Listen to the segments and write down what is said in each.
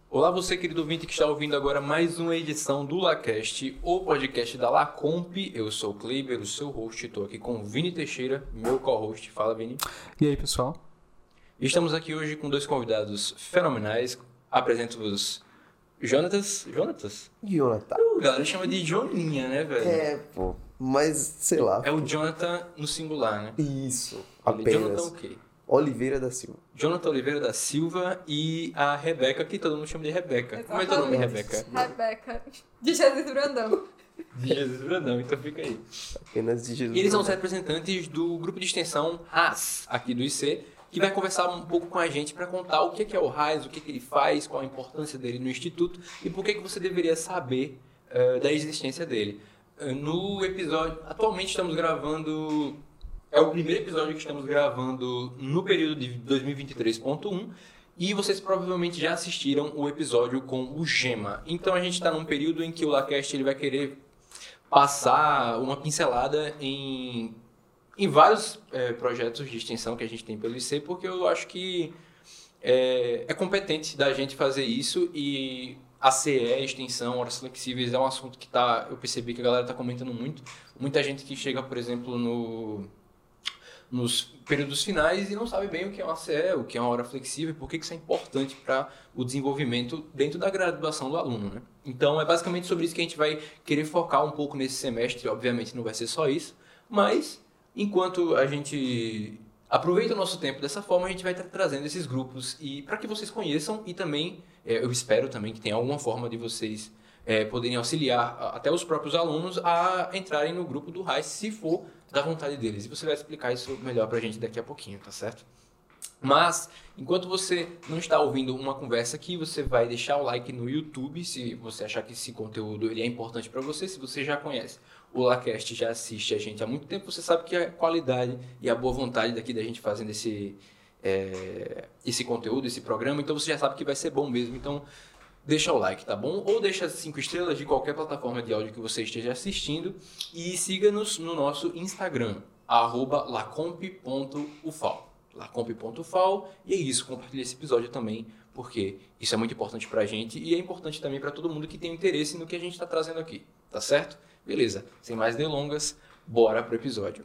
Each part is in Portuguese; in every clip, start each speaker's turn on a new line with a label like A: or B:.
A: Olá você, querido ouvinte que está ouvindo agora mais uma edição do LaCast, o podcast da Lacomp. Eu sou o Kleber, o seu host, estou aqui com o Vini Teixeira, meu co-host. Fala, Vini.
B: E aí, pessoal?
A: Estamos aqui hoje com dois convidados fenomenais. Apresento-vos Jonatas.
C: Jonathan.
A: A galera chama de Joninha, né, velho?
C: Mas sei lá.
A: É o Jonathan no singular, né?
C: Isso,
A: Jonathan
C: apenas.
A: o quê?
C: Oliveira da Silva.
A: Jonathan Oliveira da Silva e a Rebeca, que todo mundo chama de Rebeca. Como é teu nome, Rebeca?
D: Rebeca, de Jesus Brandão.
A: De Jesus Brandão, então fica aí.
C: Apenas de Jesus.
A: E eles são os representantes do grupo de extensão RAS, aqui do IC, que vai conversar um pouco com a gente para contar o que é o RAS, o que ele faz, qual a importância dele no Instituto e por que você deveria saber da existência dele. No episódio... Atualmente estamos gravando... É o primeiro episódio que estamos gravando no período de 2023.1 e vocês provavelmente já assistiram o episódio com o Gema. Então a gente está num período em que o LaCast ele vai querer passar uma pincelada em vários projetos de extensão que a gente tem pelo IC, porque eu acho que é competente da gente fazer isso e a CE, extensão, horas flexíveis é um assunto que eu percebi que a galera está comentando muito. Muita gente que chega, por exemplo, nos períodos finais e não sabe bem o que é uma CE, o que é uma hora flexível e por que isso é importante para o desenvolvimento dentro da graduação do aluno, né? Então, é basicamente sobre isso que a gente vai querer focar um pouco nesse semestre. Obviamente, não vai ser só isso, mas enquanto a gente aproveita o nosso tempo dessa forma, a gente vai estar trazendo esses grupos e para que vocês conheçam e também, eu espero também que tenha alguma forma de vocês poderem auxiliar até os próprios alunos a entrarem no grupo do RAIS, se for da vontade deles. E você vai explicar isso melhor pra gente daqui a pouquinho, tá certo? Mas, enquanto você não está ouvindo uma conversa aqui, você vai deixar o like no YouTube, se você achar que esse conteúdo ele é importante para você. Se você já conhece o LaCast, já assiste a gente há muito tempo, você sabe que a qualidade e a boa vontade daqui da gente fazendo esse conteúdo, esse programa, então você já sabe que vai ser bom mesmo. Então, deixa o like, tá bom? Ou deixa 5 estrelas de qualquer plataforma de áudio que você esteja assistindo e siga-nos no nosso Instagram, @lacomp.ufal. lacomp.ufal. E é isso, compartilhe esse episódio também, porque isso é muito importante pra gente e é importante também pra todo mundo que tem interesse no que a gente está trazendo aqui, tá certo? Beleza, sem mais delongas, bora pro episódio.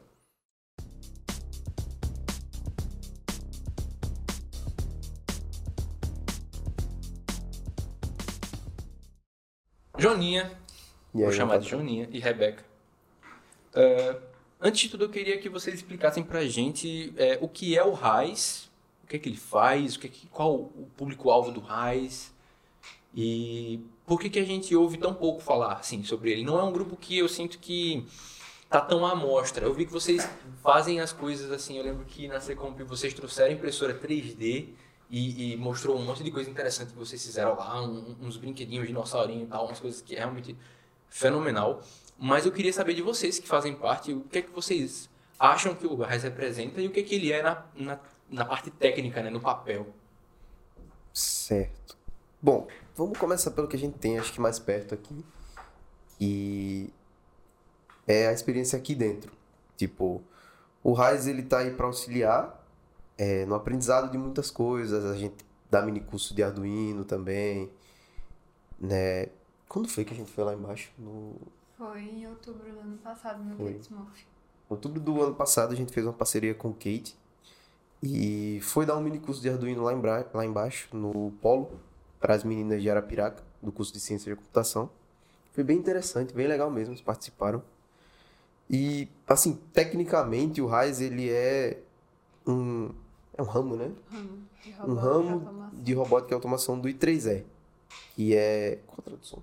A: Joninha, vou chamar de Joninha, e Rebeca. Antes de tudo, eu queria que vocês explicassem pra gente o que é o RAIS, o que é que ele faz, qual o público-alvo do RAIS e por que a gente ouve tão pouco falar assim, sobre ele. Não é um grupo que eu sinto que tá tão à mostra. Eu vi que vocês fazem as coisas assim, eu lembro que na Secomp vocês trouxeram impressora 3D e mostrou um monte de coisa interessante que vocês fizeram lá, uns brinquedinhos, dinossaurinho e tal, umas coisas que é realmente fenomenal. Mas eu queria saber de vocês que fazem parte, o que é que vocês acham que o RAIS representa e o que é que ele é na parte técnica, né, no papel.
C: Certo. Bom, vamos começar pelo que a gente tem, acho que mais perto aqui. E é a experiência aqui dentro. Tipo, o RAIS ele tá aí para auxiliar no aprendizado de muitas coisas. A gente dá mini curso de Arduino também, né? Quando foi que a gente foi lá embaixo?
D: Foi em outubro do ano passado, no
C: Foi.
D: Smurf.
C: Em outubro do ano passado a gente fez uma parceria com o Kate e foi dar um mini curso de Arduino lá embaixo, no Polo, para as meninas de Arapiraca, do curso de Ciência de Computação. Foi bem interessante, bem legal mesmo, eles participaram. E, assim, tecnicamente o RAIS ele é um ramo, né? Um ramo de robótica e automação do I3E, que é... Qual a tradução?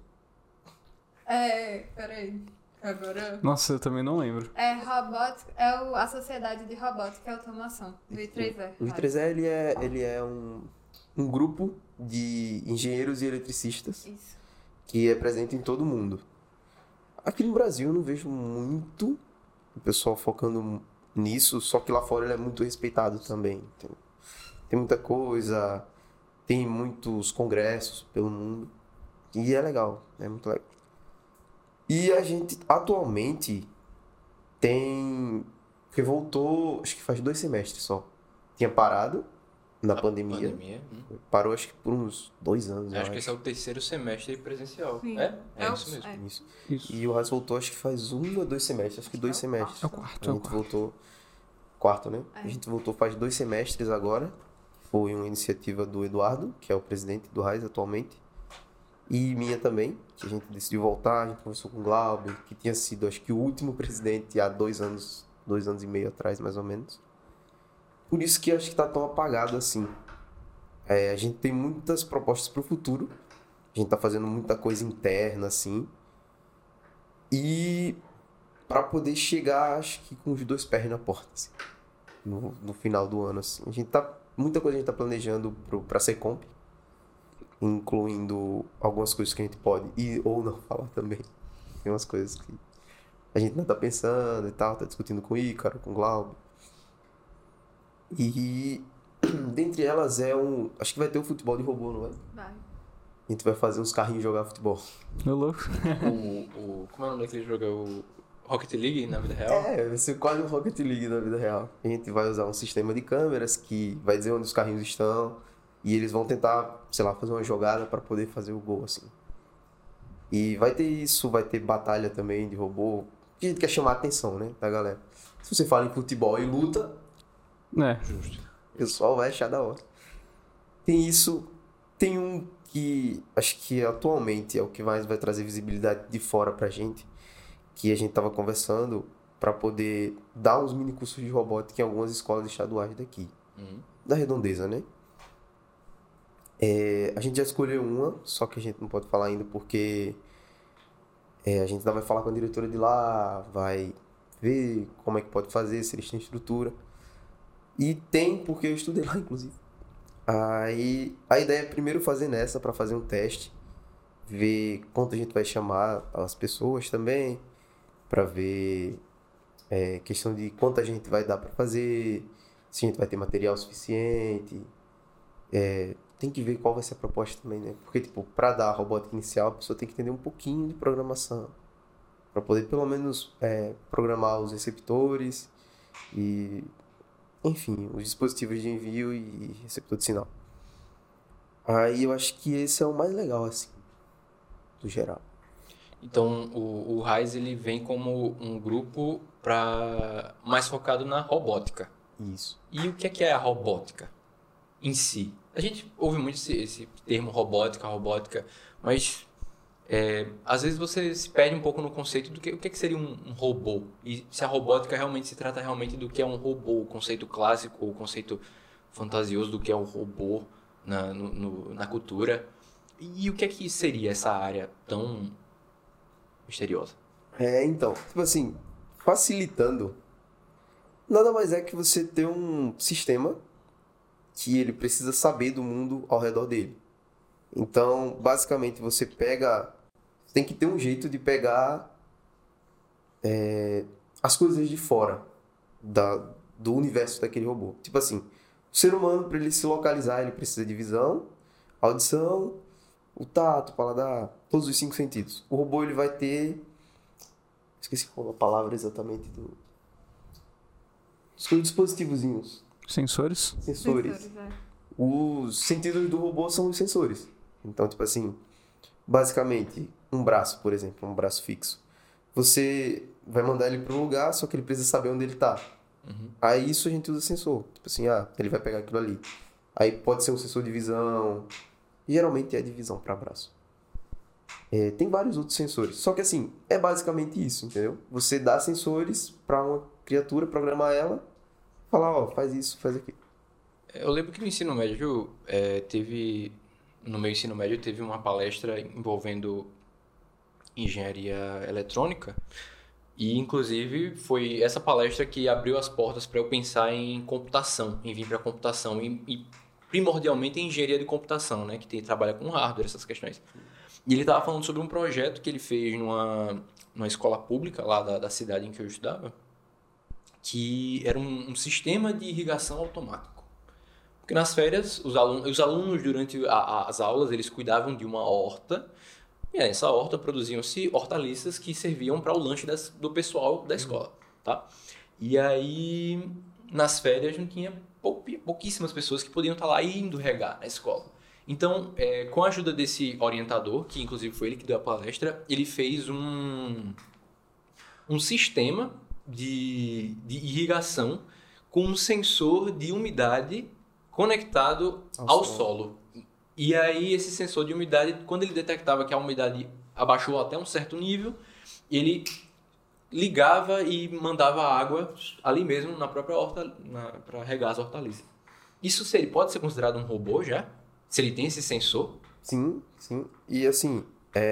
D: Peraí. Agora...
B: Nossa, eu também não lembro.
D: A Sociedade de Robótica e Automação, do I3E.
C: O I3E ele é um grupo de engenheiros e eletricistas.
D: Isso.
C: Que é presente em todo mundo. Aqui no Brasil eu não vejo muito o pessoal focando nisso, só que lá fora ele é muito respeitado também. Tem muita coisa, tem muitos congressos pelo mundo e é legal, é muito legal. E a gente atualmente tem... Porque voltou, acho que faz 2 semestres só. Tinha parado na
A: A
C: pandemia.
A: pandemia.
C: Parou acho que por uns 2 anos, eu
A: Acho que esse é o terceiro semestre presencial.
D: Sim.
A: É
D: o-
A: isso mesmo.
D: é.
C: Isso.
B: Isso.
C: E o Raiz voltou acho que faz 1 ou 2 semestres, acho que 2 semestres.
B: É o quarto,
C: A
B: é o
C: gente
B: quarto.
C: voltou... Quarto, né?
D: É.
C: A gente voltou faz 2 semestres agora. Foi uma iniciativa do Eduardo, que é o presidente do Raiz atualmente. E minha também, que a gente decidiu voltar, a gente conversou com o Glauber, que tinha sido, acho que, o último presidente há 2 anos e meio atrás, mais ou menos. Por isso que acho que tá tão apagado assim. A gente tem muitas propostas pro futuro. A gente tá fazendo muita coisa interna, assim. E para poder chegar, acho que com os 2 pés na porta, assim, no final do ano, assim. Muita coisa a gente tá planejando pra Secomp, incluindo algumas coisas que a gente pode e ou não falar também. Tem umas coisas que a gente ainda tá pensando e tal, tá discutindo com o Ícaro, com o Glauber. E dentre elas acho que vai ter o futebol de robô, não é?
D: Vai.
C: A gente vai fazer uns carrinhos jogar futebol.
B: Ô, louco.
A: Como é o nome daquele jogo? É o Rocket League na vida real?
C: Vai ser quase um Rocket League na vida real. A gente vai usar um sistema de câmeras que vai dizer onde os carrinhos estão e eles vão tentar, sei lá, fazer uma jogada para poder fazer o gol, assim. E vai ter isso, vai ter batalha também de robô. A gente quer chamar a atenção, né, da galera. Se você fala em futebol e luta,
B: É.
A: Justo.
C: o pessoal vai achar da hora. Tem isso, tem um que acho que atualmente é o que mais vai trazer visibilidade de fora pra gente, que a gente tava conversando para poder dar uns mini cursos de robótica em algumas escolas estaduais daqui, da Redondeza, né? A gente já escolheu uma, só que a gente não pode falar ainda porque a gente ainda vai falar com a diretora de lá, vai ver como é que pode fazer, se eles têm estrutura. E tem, porque eu estudei lá, inclusive. Aí a ideia é primeiro fazer nessa para fazer um teste, ver quanto a gente vai chamar as pessoas também, para ver questão de quanta gente vai dar para fazer, se a gente vai ter material suficiente. Tem que ver qual vai ser a proposta também, né? Porque, tipo, para dar a robótica inicial, a pessoa tem que entender um pouquinho de programação, para poder pelo menos programar os receptores e, enfim, os dispositivos de envio e receptor de sinal. Aí eu acho que esse é o mais legal, assim, do geral.
A: Então, o RAIZ ele vem como um grupo mais focado na robótica.
C: Isso.
A: E o que é a robótica em si? A gente ouve muito esse termo robótica, mas às vezes você se perde um pouco no conceito do o que seria um robô. E se a robótica realmente se trata realmente do que é um robô, o conceito clássico, o conceito fantasioso do que é um robô na cultura. E o que seria essa área tão misteriosa?
C: Então, tipo assim, facilitando, nada mais é que você ter um sistema que ele precisa saber do mundo ao redor dele. Então, basicamente, você tem que ter um jeito de pegar as coisas de fora do universo daquele robô. Tipo assim, o ser humano, para ele se localizar, ele precisa de visão, audição, o tato, o paladar, todos os 5 sentidos. O robô, ele vai ter... Esqueci qual a palavra exatamente os dispositivozinhos.
B: Sensores?
C: Sensores. Os sentidos do robô são os sensores. Então, tipo assim, basicamente, um braço, por exemplo, um braço fixo. Você vai mandar ele para um lugar, só que ele precisa saber onde ele tá. Aí isso a gente usa sensor. Tipo assim, ele vai pegar aquilo ali. Aí pode ser um sensor de visão. Geralmente é de visão para braço. Tem vários outros sensores. Só que assim, é basicamente isso, entendeu? Você dá sensores para uma criatura, programar ela, falar, faz isso, faz aquilo.
A: Eu lembro que no ensino médio, no meu ensino médio, teve uma palestra envolvendo engenharia eletrônica e, inclusive, foi essa palestra que abriu as portas para eu pensar em computação, em vir para a computação e primordialmente em engenharia de computação, né, que trabalha com hardware, essas questões. E ele estava falando sobre um projeto que ele fez numa escola pública lá da cidade em que eu estudava, que era um sistema de irrigação automático. Porque nas férias, os alunos durante as aulas, eles cuidavam de uma horta, e nessa horta produziam-se hortaliças que serviam para o lanche do pessoal da escola, tá? E aí, nas férias, não tinha pouquíssimas pessoas que podiam estar lá indo regar na escola. Então, com a ajuda desse orientador, que inclusive foi ele que deu a palestra, ele fez um sistema de irrigação com um sensor de umidade conectado ao solo. E aí, esse sensor de umidade, quando ele detectava que a umidade abaixou até um certo nível, ele ligava e mandava água ali mesmo na própria horta para regar as hortaliças. Isso pode ser considerado um robô já? Se ele tem esse sensor?
C: Sim, sim. E assim,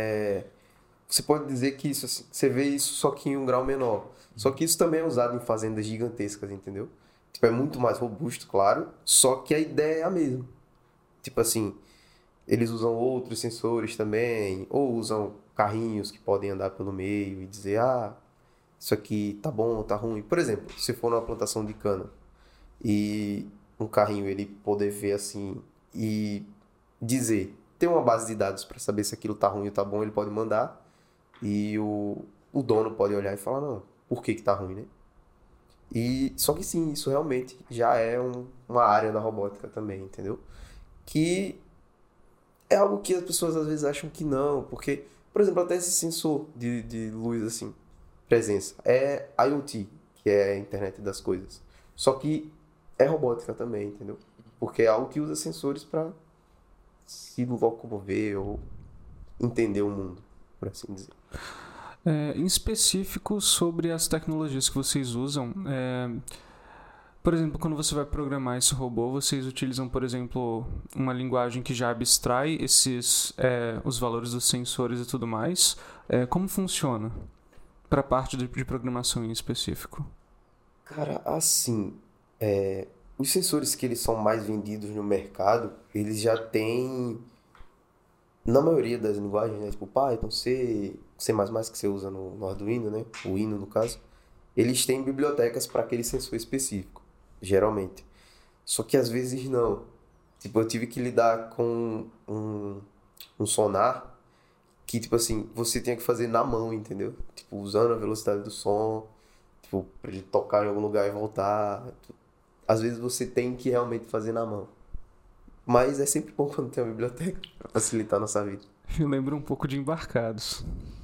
C: você pode dizer que isso, assim, você vê isso só que em um grau menor. Só que isso também é usado em fazendas gigantescas, entendeu? Tipo, é muito mais robusto, claro, só que a ideia é a mesma. Tipo assim, eles usam outros sensores também, ou usam carrinhos que podem andar pelo meio e dizer, isso aqui tá bom, tá ruim. Por exemplo, se for numa plantação de cana e um carrinho ele poder ver assim e dizer, ter uma base de dados para saber se aquilo tá ruim ou tá bom, ele pode mandar e o dono pode olhar e falar, não, por que tá ruim, né? E só que sim, isso realmente já é uma área da robótica também, entendeu? Que é algo que as pessoas às vezes acham que não, porque, por exemplo, até esse sensor de luz assim, presença, é IoT, que é a internet das coisas. Só que é robótica também, entendeu? Porque é algo que usa sensores para se locomover ou entender o mundo, por assim dizer.
B: Em específico sobre as tecnologias que vocês usam, por exemplo, quando você vai programar esse robô, vocês utilizam, por exemplo, uma linguagem que já abstrai os valores dos sensores e tudo mais. Como funciona para a parte de programação em específico?
C: Cara, assim, os sensores que eles são mais vendidos no mercado, eles já têm, na maioria das linguagens, né, tipo Python, C++, que você usa no Arduino, né, o Hino no caso, eles têm bibliotecas para aquele sensor específico, geralmente. Só que às vezes não. Tipo, eu tive que lidar com um sonar que, tipo assim, você tinha que fazer na mão, entendeu? Tipo, usando a velocidade do som, tipo, pra ele tocar em algum lugar e voltar. Às vezes você tem que realmente fazer na mão. Mas é sempre bom quando tem uma biblioteca pra facilitar a nossa vida.
B: Eu lembro um pouco de Embarcados.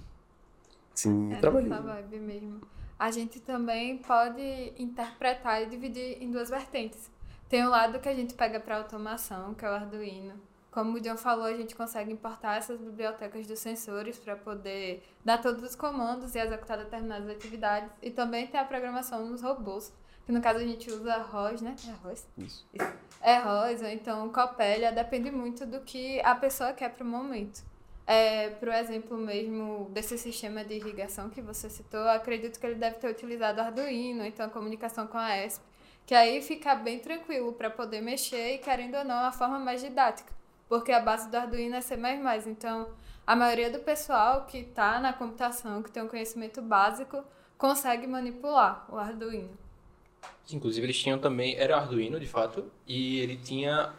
C: Sim,
D: É
C: trabalhei.
D: nessa vibe mesmo. A gente também pode interpretar e dividir em duas vertentes. Tem um lado que a gente pega para automação, que é o Arduino. Como o John falou, a gente consegue importar essas bibliotecas dos sensores para poder dar todos os comandos e executar determinadas atividades. E também tem a programação nos robôs, que no caso a gente usa ROS, né? É ROS?
C: Isso.
D: É ROS, ou então Coppelia, depende muito do que a pessoa quer para o momento. Por exemplo mesmo desse sistema de irrigação que você citou, eu acredito que ele deve ter utilizado Arduino, então a comunicação com a ESP, que aí fica bem tranquilo para poder mexer e, querendo ou não, a forma mais didática, porque a base do Arduino é C++, então a maioria do pessoal que está na computação, que tem um conhecimento básico, consegue manipular o Arduino.
A: Inclusive eles tinham também, era Arduino de fato, e ele tinha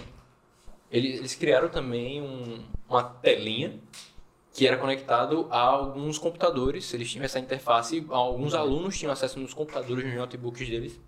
A: eles criaram também uma telinha que era conectado a alguns computadores. Eles tinham essa interface, alguns alunos tinham acesso nos computadores, nos notebooks deles.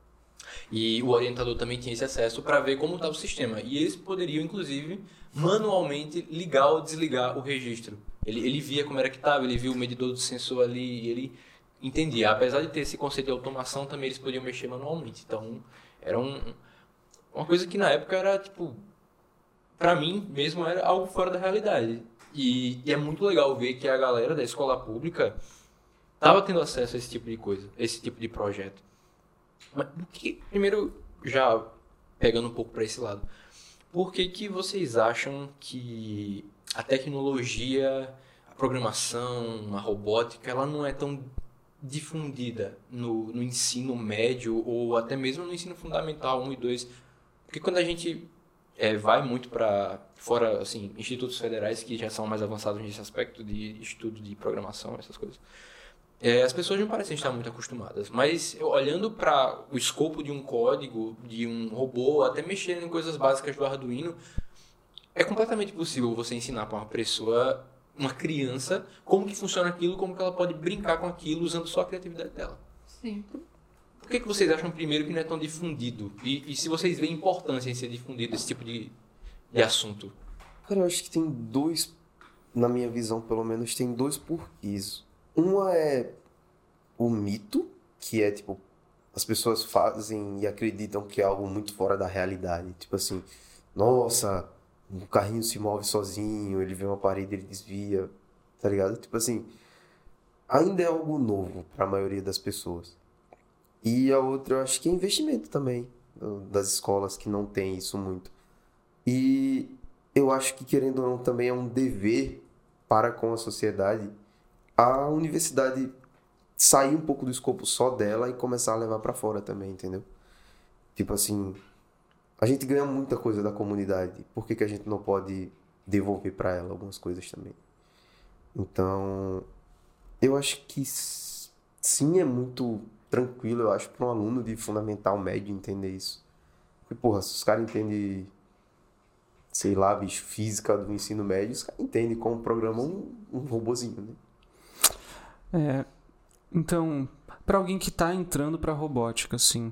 A: E o orientador também tinha esse acesso para ver como estava o sistema. E eles poderiam, inclusive, manualmente ligar ou desligar o registro. Ele via como era que estava, ele via o medidor do sensor ali e ele entendia. Apesar de ter esse conceito de automação, também eles podiam mexer manualmente. Então, era uma coisa que na época era, tipo, pra mim mesmo era algo fora da realidade. E é muito legal ver que a galera da escola pública estava tendo acesso a esse tipo de coisa, esse tipo de projeto. Mas primeiro, já pegando um pouco para esse lado, por que vocês acham que a tecnologia, a programação, a robótica, ela não é tão difundida no ensino médio ou até mesmo no ensino fundamental 1 e 2? Porque quando a gente vai muito para fora, assim, institutos federais que já são mais avançados nesse aspecto de estudo de programação, essas coisas, as pessoas não parecem estar muito acostumadas. Mas olhando para o escopo de um código, de um robô, até mexer em coisas básicas do Arduino, é completamente possível você ensinar para uma pessoa, uma criança, como que funciona aquilo, como que ela pode brincar com aquilo usando só a criatividade dela.
D: Sim.
A: por que vocês acham, primeiro, que não é tão difundido? E se vocês veem importância em ser difundido esse tipo de assunto?
C: Cara, eu acho que tem dois, na minha visão pelo menos, tem dois porquês. Uma é o mito, que é tipo, as pessoas fazem e acreditam que é algo muito fora da realidade. Tipo assim, nossa, o carrinho se move sozinho, ele vê uma parede, ele desvia, tá ligado? Tipo assim, ainda é algo novo para a maioria das pessoas. E a outra, eu acho que é investimento também, das escolas que não tem isso muito. E eu acho que, querendo ou não, também é um dever para com a sociedade a universidade sair um pouco do escopo só dela e começar a levar para fora também, entendeu? Tipo assim, a gente ganha muita coisa da comunidade, por que que a gente não pode devolver para ela algumas coisas também? Então, eu acho que sim, é muito tranquilo, eu acho, para um aluno de fundamental médio entender isso. Porque, porra, se os caras entendem, sei lá, bicho, física do ensino médio, os caras entendem como programa um robozinho, né?
B: Então, para alguém que está entrando para robótica, assim,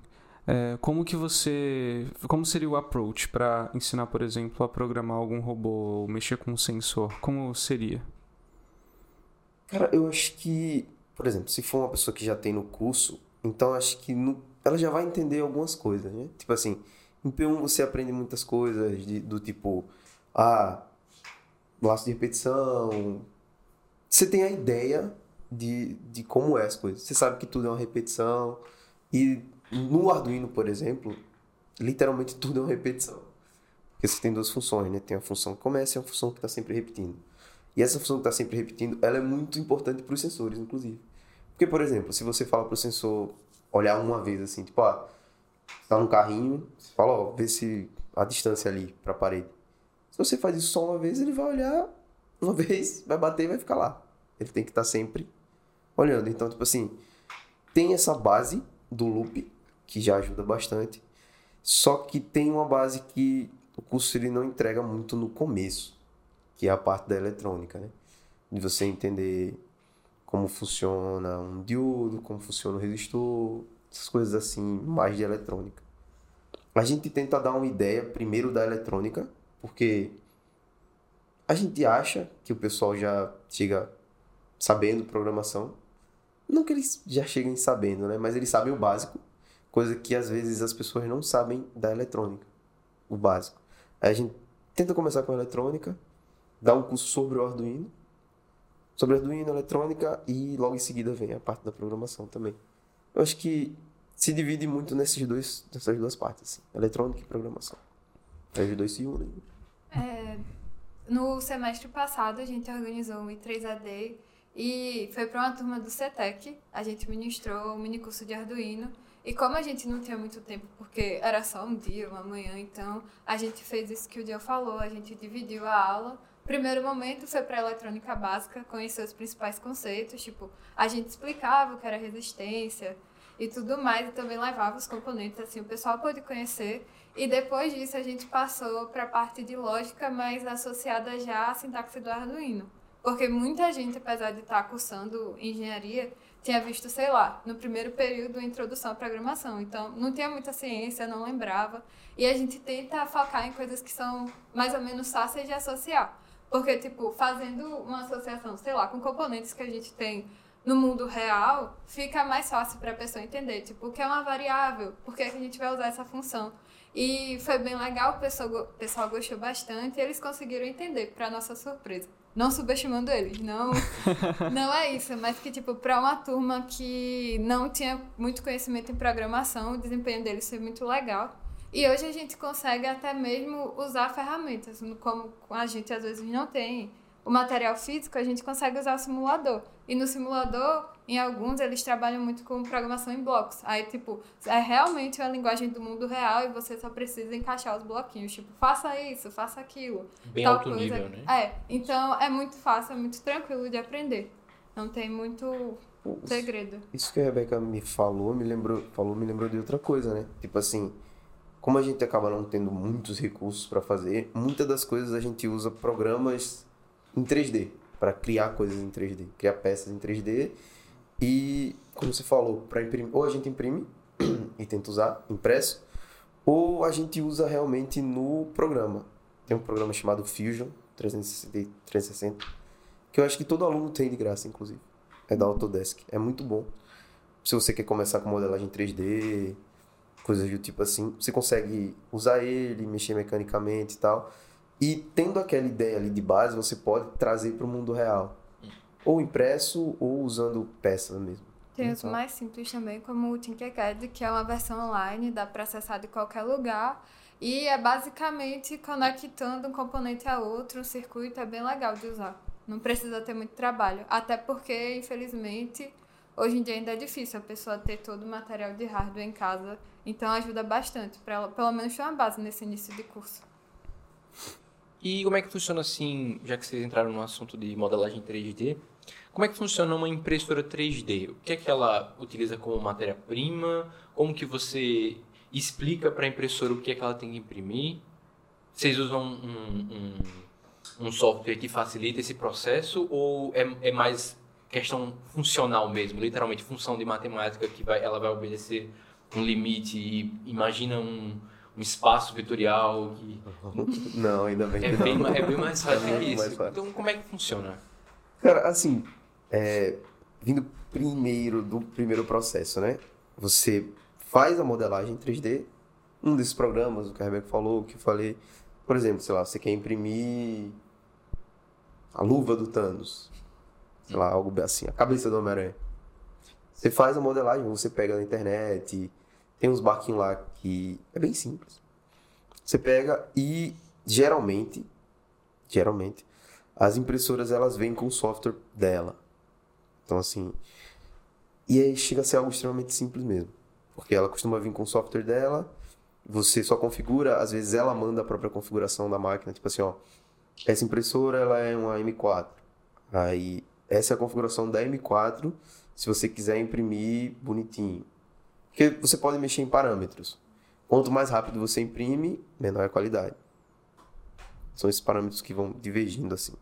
B: como seria o approach para ensinar, por exemplo, a programar algum robô ou mexer com um sensor? Como seria?
C: Cara, eu acho que, por exemplo, se for uma pessoa que já tem no curso, então eu acho que ela já vai entender algumas coisas, né? Tipo assim, em P1 você aprende muitas coisas do tipo, laço de repetição. Você tem a ideia de como é as coisas. Você sabe que tudo é uma repetição. E no Arduino, por exemplo, literalmente tudo é uma repetição. Porque você tem duas funções, né? Tem a função que começa e a função que está sempre repetindo. E essa função que está sempre repetindo, ela é muito importante para os sensores, inclusive. Porque, por exemplo, se você fala para o sensor olhar uma vez assim, tipo, você está num carrinho, você fala, vê se a distância ali para a parede. Se você faz isso só uma vez, ele vai olhar uma vez, vai bater e vai ficar lá. Ele tem que estar sempre olhando. Então, tipo assim, tem essa base do loop, que já ajuda bastante. Só que tem uma base que o curso ele não entrega muito no começo, que é a parte da eletrônica, né? De você entender como funciona um diodo, como funciona um resistor, essas coisas assim, mais de eletrônica. A gente tenta dar uma ideia primeiro da eletrônica, porque a gente acha que o pessoal já chega sabendo programação. Não que eles já cheguem sabendo, né? Mas eles sabem o básico, coisa que às vezes as pessoas não sabem da eletrônica, o básico. Aí a gente tenta começar com a eletrônica, dar um curso sobre o Arduino, eletrônica, e logo em seguida vem a parte da programação também. Eu acho que se divide muito nessas duas partes, assim, eletrônica e programação. Aí os dois se unem.
D: No semestre passado, a gente organizou um I3AD e foi para uma turma do CETEC. A gente ministrou um mini curso de Arduino. E como a gente não tinha muito tempo, porque era só um dia, uma manhã, então a gente fez isso que o Dio falou, a gente dividiu a aula. Primeiro momento foi para eletrônica básica, conhecer os principais conceitos, tipo, a gente explicava o que era resistência e tudo mais, e também levava os componentes, assim, o pessoal pôde conhecer. E depois disso a gente passou para a parte de lógica, mas associada já à sintaxe do Arduino. Porque muita gente, apesar de estar cursando engenharia, tinha visto, sei lá, no primeiro período, a introdução à programação. Então, não tinha muita ciência, não lembrava. E a gente tenta focar em coisas que são mais ou menos fáceis de associar. Porque, tipo, fazendo uma associação, sei lá, com componentes que a gente tem no mundo real, fica mais fácil para a pessoa entender, tipo, o que é uma variável, por que a gente vai usar essa função. E foi bem legal, o pessoal gostou bastante e eles conseguiram entender, para nossa surpresa. Não subestimando eles, não é isso, mas que, tipo, para uma turma que não tinha muito conhecimento em programação, o desempenho deles foi muito legal. E hoje a gente consegue até mesmo usar ferramentas, como a gente às vezes não tem o material físico, a gente consegue usar o simulador. E no simulador, em alguns, eles trabalham muito com programação em blocos. Aí, tipo, é realmente uma linguagem do mundo real e você só precisa encaixar os bloquinhos. Tipo, faça isso, faça aquilo.
A: Bem alto nível, né?
D: Então é muito fácil, é muito tranquilo de aprender. Não tem muito segredo.
C: Isso que a Rebeca me lembrou de outra coisa, né? Tipo assim, como a gente acaba não tendo muitos recursos para fazer, muitas das coisas a gente usa programas em 3D, para criar coisas em 3D, criar peças em 3D. E, como você falou, para imprimir, ou a gente imprime e tenta usar impresso, ou a gente usa realmente no programa. Tem um programa chamado Fusion 360, que eu acho que todo aluno tem de graça, inclusive. É da Autodesk. É muito bom. Se você quer começar com modelagem 3D, coisas do tipo assim, você consegue usar ele, mexer mecanicamente e tal. E tendo aquela ideia ali de base, você pode trazer para o mundo real. Ou impresso, ou usando peças mesmo.
D: Tem os mais simples também, como o Tinkercad, que é uma versão online, dá para acessar de qualquer lugar. E é basicamente conectando um componente a outro, um circuito, é bem legal de usar. Não precisa ter muito trabalho. Até porque, infelizmente, hoje em dia ainda é difícil a pessoa ter todo o material de hardware em casa. Então ajuda bastante, para ela pelo menos ter uma base nesse início de curso.
A: E como é que funciona assim, já que vocês entraram no assunto de modelagem 3D, como é que funciona uma impressora 3D? O que é que ela utiliza como matéria-prima? Como que você explica para a impressora o que é que ela tem que imprimir? Vocês usam um software que facilita esse processo ou é mais questão funcional mesmo, literalmente função de matemática que ela vai obedecer um limite e imagina um espaço vetorial que
C: Não, ainda bem que
A: é bem mais fácil que
C: muito
A: isso.
C: mais fácil.
A: Então como é que funciona?
C: Cara, assim, vindo do primeiro processo, né? Você faz a modelagem 3D, um desses programas, o que a Rebeca falou, que eu falei, por exemplo, sei lá, você quer imprimir a luva do Thanos, sei lá, algo assim, a cabeça do Homem-Aranha. Você faz a modelagem, você pega na internet, tem uns barquinhos lá que é bem simples. Você pega e geralmente, as impressoras elas vêm com o software dela. Então assim, e aí chega a ser algo extremamente simples mesmo. Porque ela costuma vir com o software dela, você só configura, às vezes ela manda a própria configuração da máquina, tipo assim, ó, essa impressora ela é uma M4. Aí essa é a configuração da M4, se você quiser imprimir bonitinho. Porque você pode mexer em parâmetros. Quanto mais rápido você imprime, menor é a qualidade. São esses parâmetros que vão divergindo assim.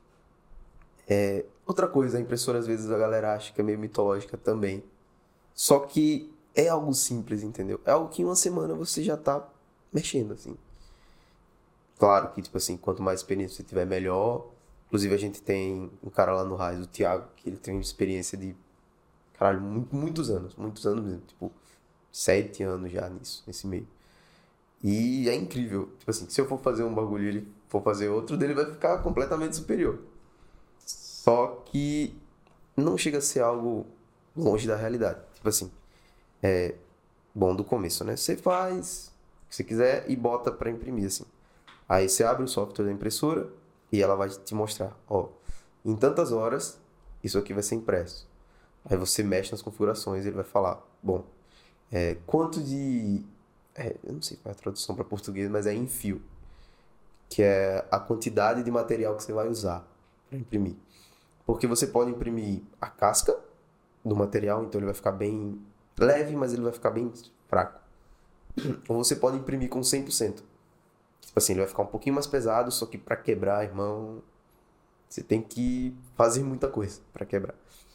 C: Outra coisa, a impressora às vezes a galera acha que é meio mitológica também. Só que é algo simples, entendeu? É algo que em uma semana você já tá mexendo, assim. Claro que, tipo assim, quanto mais experiência você tiver, melhor. Inclusive, a gente tem um cara lá no Raiz, o Thiago, que ele tem uma experiência de, caralho, muitos anos mesmo. Tipo, 7 anos já nesse meio. E é incrível. Tipo assim, se eu for fazer um bagulho e ele for fazer outro, dele vai ficar completamente superior. Só que não chega a ser algo longe da realidade. Tipo assim, bom do começo, né? Você faz o que você quiser e bota pra imprimir, assim. Aí você abre o software da impressora e ela vai te mostrar, ó, em tantas horas isso aqui vai ser impresso. Aí você mexe nas configurações e ele vai falar, bom, quanto de... eu não sei qual é a tradução para português, mas é em fio, que é a quantidade de material que você vai usar para imprimir. Porque você pode imprimir a casca do material, então ele vai ficar bem leve, mas ele vai ficar bem fraco. Ou você pode imprimir com 100%. Tipo assim, ele vai ficar um pouquinho mais pesado, só que para quebrar, irmão, você tem que fazer muita coisa para quebrar.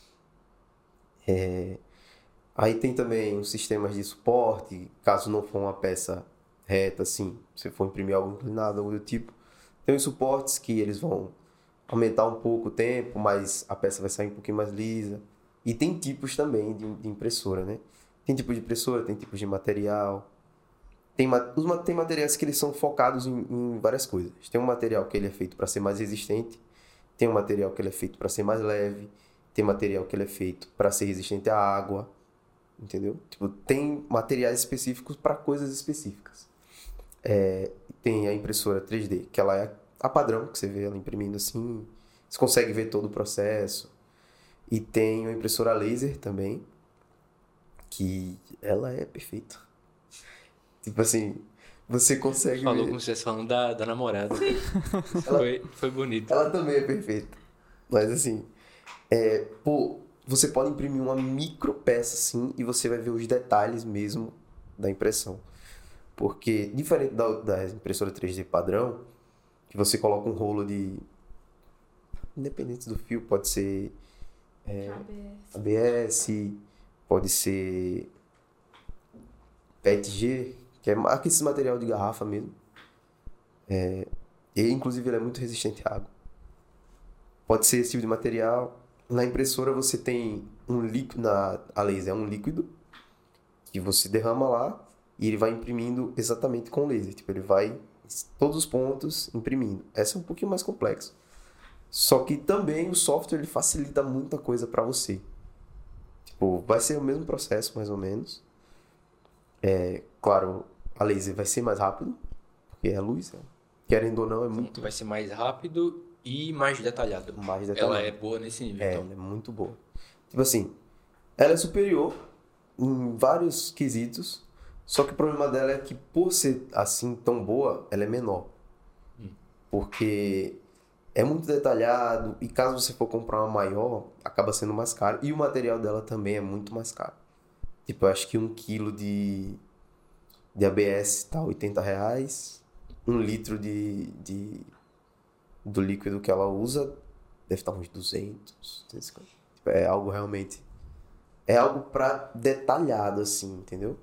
C: Aí tem também os sistemas de suporte, caso não for uma peça reta, assim, se for imprimir algo inclinado, algo do tipo. Tem os suportes que eles vão aumentar um pouco o tempo, mas a peça vai sair um pouquinho mais lisa. E tem tipos também de impressora, né? Tem tipo de impressora, tem tipos de material. Tem materiais que eles são focados em várias coisas. Tem um material que ele é feito para ser mais resistente, tem um material que ele é feito para ser mais leve, tem material que ele é feito para ser resistente à água, entendeu? Tipo, tem materiais específicos para coisas específicas. Tem a impressora 3D, que ela é a padrão, que você vê ela imprimindo assim, você consegue ver todo o processo. E tem a impressora laser também, que ela é perfeita. Tipo assim, você consegue
A: Falou
C: ver...
A: como se estivesse falando da namorada. Foi bonito.
C: Ela também é perfeita. Mas assim, você pode imprimir uma micro peça assim e você vai ver os detalhes mesmo da impressão. Porque, diferente da impressora 3D padrão, que você coloca um rolo de... Independente do fio, pode ser ABS, pode ser PETG, que é esse material de garrafa mesmo. E, inclusive, ele é muito resistente à água. Pode ser esse tipo de material. Na impressora você tem um líquido, a laser é um líquido que você derrama lá e ele vai imprimindo exatamente com o laser. Tipo, ele vai em todos os pontos imprimindo. Essa é um pouquinho mais complexo. Só que também o software ele facilita muita coisa para você. Tipo, vai ser o mesmo processo, mais ou menos. Claro, a laser vai ser mais rápido, porque é a luz, querendo ou não, é muito
A: Vai ser mais rápido e mais detalhado.
C: mais detalhado.
A: Ela é boa nesse nível, então.
C: Ela é muito boa. Tipo assim, ela é superior em vários quesitos, só que o problema dela é que por ser assim tão boa, ela é menor. Porque é muito detalhado e caso você for comprar uma maior, acaba sendo mais caro. E o material dela também é muito mais caro. Tipo, eu acho que 1 quilo de ABS tá R$80. 1 litro do líquido que ela usa deve estar uns 200, 250. Tipo, é algo realmente... É algo pra detalhado, assim, entendeu?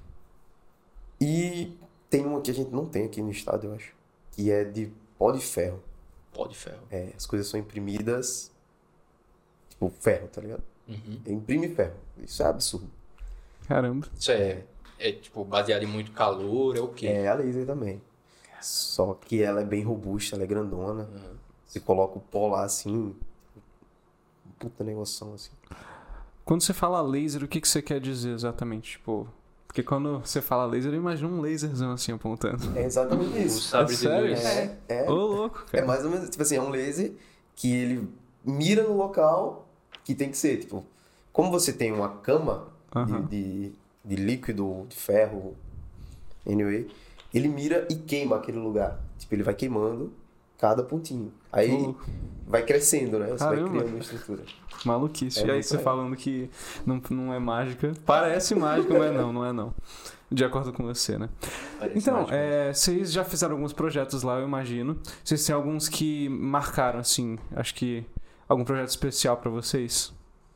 C: E tem uma que a gente não tem aqui no estado, eu acho. Que é de pó de ferro.
A: Pó de ferro.
C: As coisas são imprimidas... Tipo, ferro, tá ligado? Imprime ferro. Isso é absurdo.
B: Caramba.
A: Isso é tipo, baseado em muito calor, é o quê?
C: É a laser também. Só que ela é bem robusta, ela é grandona. Você coloca o pó lá assim... Puta negoção, assim.
B: Quando você fala laser, o que você quer dizer exatamente? Tipo, porque quando você fala laser, eu imagino um laserzão assim apontando.
C: É exatamente
A: O
C: isso.
A: sabre de
B: sério?
A: luz.
B: Ô, louco,
C: É
B: cara.
C: mais ou menos, tipo assim, é um laser que ele mira no local que tem que ser, tipo, como você tem uma cama de líquido, de ferro, anyway, ele mira e queima aquele lugar. Tipo, ele vai queimando cada pontinho. Aí vai crescendo, né? Você vai
B: Caramba.
C: criando uma estrutura.
B: Maluquice.
C: É
B: E aí
C: muito
B: você
C: legal.
B: falando que não é mágica. Parece mágica, mas não é não. De acordo com você, né?
A: Parece
B: Então,
A: mágico.
B: vocês já fizeram alguns projetos lá, eu imagino. Vocês têm alguns que marcaram, assim, acho que algum projeto especial pra vocês?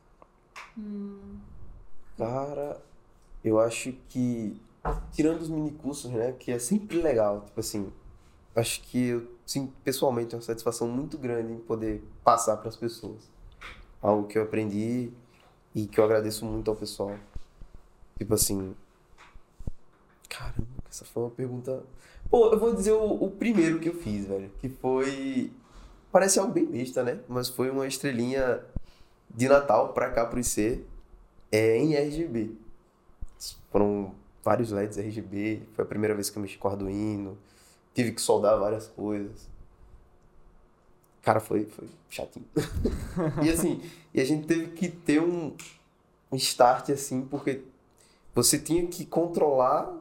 C: Cara, eu acho que, tirando os minicursos, né, que é sempre legal, tipo assim, acho que eu, sim, pessoalmente, tenho uma satisfação muito grande em poder passar para as pessoas. Algo que eu aprendi e que eu agradeço muito ao pessoal. Tipo assim, caramba, essa foi uma pergunta... Pô, eu vou dizer o primeiro que eu fiz, velho, que foi... Parece algo bem besta, né? Mas foi uma estrelinha de Natal pra cá, pro IC, em RGB. Foram vários LEDs RGB, foi a primeira vez que eu mexi com Arduino, tive que soldar várias coisas. Cara, foi chatinho. E assim, a gente teve que ter um start assim, porque você tinha que controlar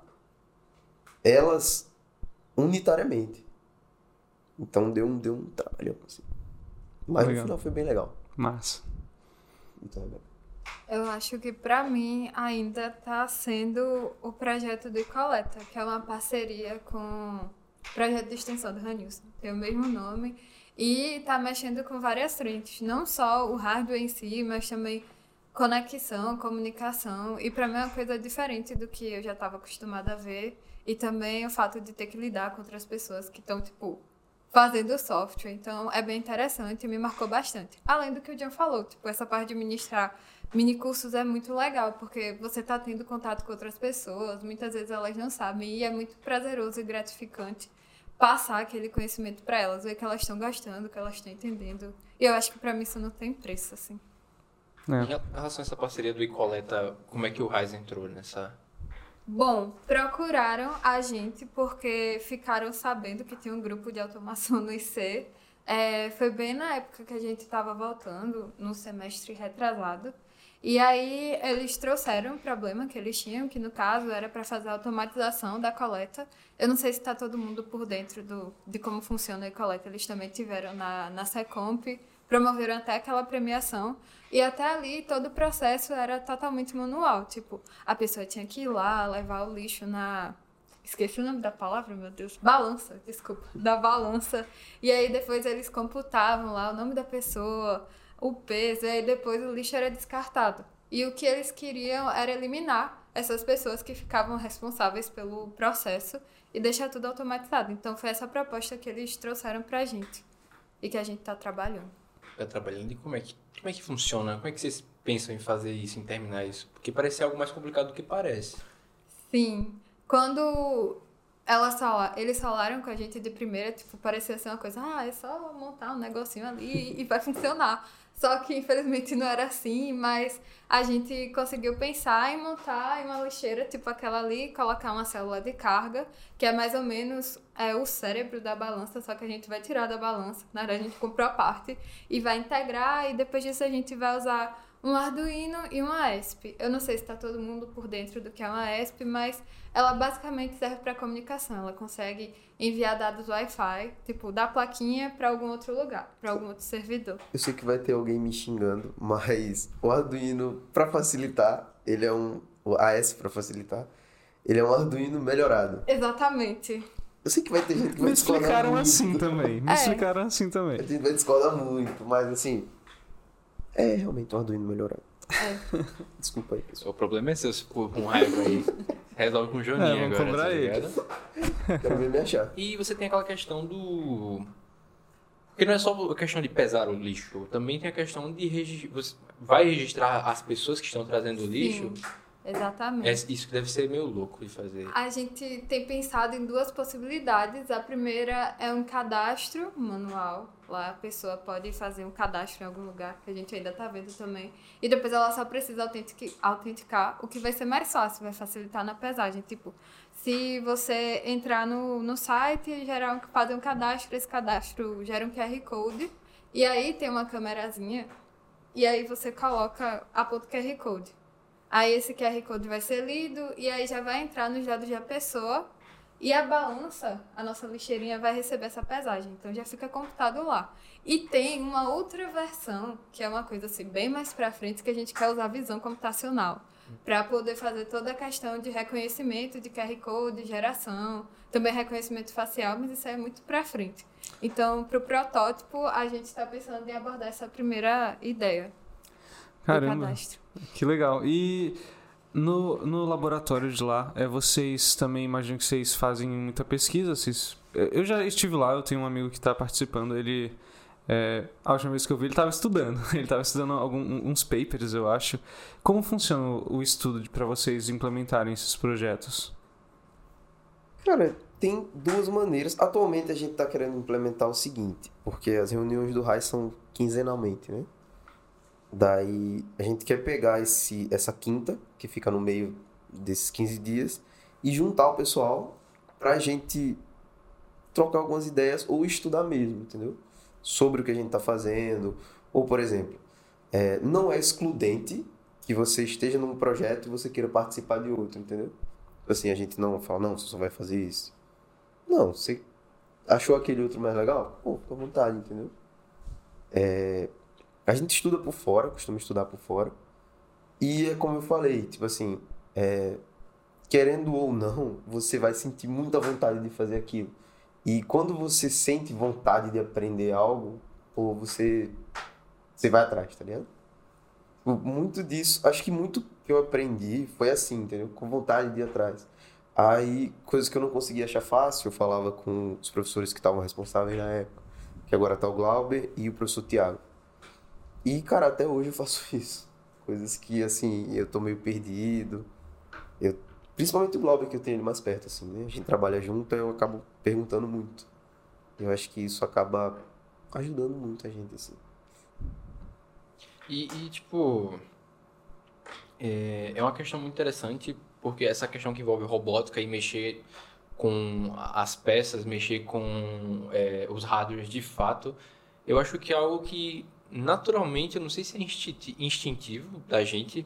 C: elas unitariamente. Então deu um trabalhão, assim. Mas
B: Legal.
C: no final foi bem legal.
B: Massa.
C: Então,
D: Eu acho que pra mim ainda tá sendo o projeto do Coleta, que é uma parceria com o projeto de extensão do Ranilson. Tem o mesmo nome e tá mexendo com várias frentes, não só o hardware em si, mas também conexão, comunicação, e pra mim é uma coisa diferente do que eu já estava acostumada a ver, e também o fato de ter que lidar com outras pessoas que estão, tipo, fazendo software. Então é bem interessante e me marcou bastante. Além do que o John falou, tipo, essa parte de ministrar minicursos é muito legal, porque você tá tendo contato com outras pessoas, muitas vezes elas não sabem, e é muito prazeroso e gratificante passar aquele conhecimento para elas, ver que elas estão gostando, que elas estão entendendo. E eu acho que para mim isso não tem preço, assim.
A: Em relação a essa parceria do iColeta, como é que o Ryzen entrou nessa...
D: Bom, procuraram a gente porque ficaram sabendo que tinha um grupo de automação no IC. Foi bem na época que a gente estava voltando, no semestre retrasado. E aí eles trouxeram um problema que eles tinham, que no caso era para fazer a automatização da coleta. Eu não sei se está todo mundo por dentro de como funciona a coleta. Eles também tiveram na Secomp, promoveram até aquela premiação. E até ali todo o processo era totalmente manual. Tipo, a pessoa tinha que ir lá, levar o lixo na... Esqueci o nome da palavra, meu Deus. Balança, desculpa. Da balança. E aí depois eles computavam lá o nome da pessoa, o peso, e aí depois o lixo era descartado. E o que eles queriam era eliminar essas pessoas que ficavam responsáveis pelo processo e deixar tudo automatizado. Então, foi essa proposta que eles trouxeram pra gente e que a gente está trabalhando.
A: Está trabalhando e como é que funciona? Como é que vocês pensam em fazer isso, em terminar isso? Porque parece ser algo mais complicado do que parece.
D: Sim. Quando eles falaram com a gente de primeira, tipo, parecia ser uma coisa, é só montar um negocinho ali e vai funcionar. Só que, infelizmente, não era assim, mas a gente conseguiu pensar em montar uma lixeira, tipo aquela ali, colocar uma célula de carga, que é mais ou menos o cérebro da balança, só que a gente vai tirar da balança. Na verdade, a gente comprou a parte e vai integrar, e depois disso a gente vai usar um Arduino e uma ESP. Eu não sei se está todo mundo por dentro do que é uma ESP, mas ela basicamente serve para comunicação. Ela consegue enviar dados Wi-Fi, tipo, da plaquinha para algum outro lugar, para algum outro servidor.
C: Eu sei que vai ter alguém me xingando, mas o Arduino, para facilitar, ele é o AS para facilitar, ele é um Arduino melhorado.
D: Exatamente.
C: Eu sei que vai ter gente que vai
B: Me
C: discordar
B: explicaram
C: muito.
B: assim também. Me explicaram assim também.
C: A gente vai discordar muito, mas assim, é realmente um Arduino melhorado. Desculpa aí, pessoal.
A: O problema é seu, se for com raiva aí. Resolve com o Joninho
B: vamos
A: agora,
B: cobrar
A: tá
B: ele.
A: ligado?
C: Quero ver me achar.
A: E você tem aquela questão do... Porque não é só a questão de pesar o lixo, também tem a questão de você vai registrar as pessoas que estão trazendo o lixo.
D: Sim, exatamente.
A: Isso que deve ser meio louco de fazer.
D: A gente tem pensado em duas possibilidades. A primeira é um cadastro manual. Lá a pessoa pode fazer um cadastro em algum lugar, que a gente ainda está vendo também. E depois ela só precisa autenticar, o que vai ser mais fácil, vai facilitar na pesagem. Tipo, se você entrar no site e fazer um cadastro, esse cadastro gera um QR Code. E aí tem uma câmerazinha. E aí você coloca a ponto QR Code. Aí esse QR Code vai ser lido e aí já vai entrar nos dados da pessoa e a balança, a nossa lixeirinha, vai receber essa pesagem. Então já fica computado lá. E tem uma outra versão, que é uma coisa assim bem mais pra frente, que a gente quer usar visão computacional para poder fazer toda a questão de reconhecimento de QR Code, geração, também reconhecimento facial, mas isso é muito pra frente. Então, pro protótipo, a gente está pensando em abordar essa primeira ideia.
B: Caramba, que legal. E no laboratório de lá, vocês também, imagino que vocês fazem muita pesquisa. Eu já estive lá, eu tenho um amigo que está participando, ele... a última vez que eu vi, ele estava estudando. Ele estava estudando uns papers, eu acho. Como funciona o estudo para vocês implementarem esses projetos?
C: Cara, tem duas maneiras. Atualmente a gente está querendo implementar o seguinte, porque as reuniões do RAI são quinzenalmente, né? Daí a gente quer pegar essa quinta, que fica no meio desses 15 dias, e juntar o pessoal pra gente trocar algumas ideias ou estudar mesmo, entendeu? Sobre o que a gente tá fazendo. Ou, por exemplo, não é excludente que você esteja num projeto e você queira participar de outro, entendeu? Assim, a gente não fala, não, você só vai fazer isso. Não, você achou aquele outro mais legal? Pô, fica à vontade, entendeu? A gente estuda por fora, costuma estudar por fora. E é como eu falei, tipo assim, querendo ou não, você vai sentir muita vontade de fazer aquilo. E quando você sente vontade de aprender algo, pô, você vai atrás, tá ligado? Muito disso, acho que muito que eu aprendi foi assim, entendeu? Com vontade de ir atrás. Aí, coisas que eu não conseguia achar fácil, eu falava com os professores que estavam responsáveis na época, que agora tá o Glauber e o professor Tiago. E, cara, até hoje eu faço isso. Coisas que, assim, eu tô meio perdido. Principalmente o Glauber, que eu tenho ele mais perto, assim, né? A gente trabalha junto, eu acabo perguntando muito. Eu acho que isso acaba ajudando muito a gente, assim.
A: E tipo, é uma questão muito interessante, porque essa questão que envolve robótica e mexer com as peças, mexer com os hardwares de fato, eu acho que é algo que, naturalmente, eu não sei se é instintivo da gente,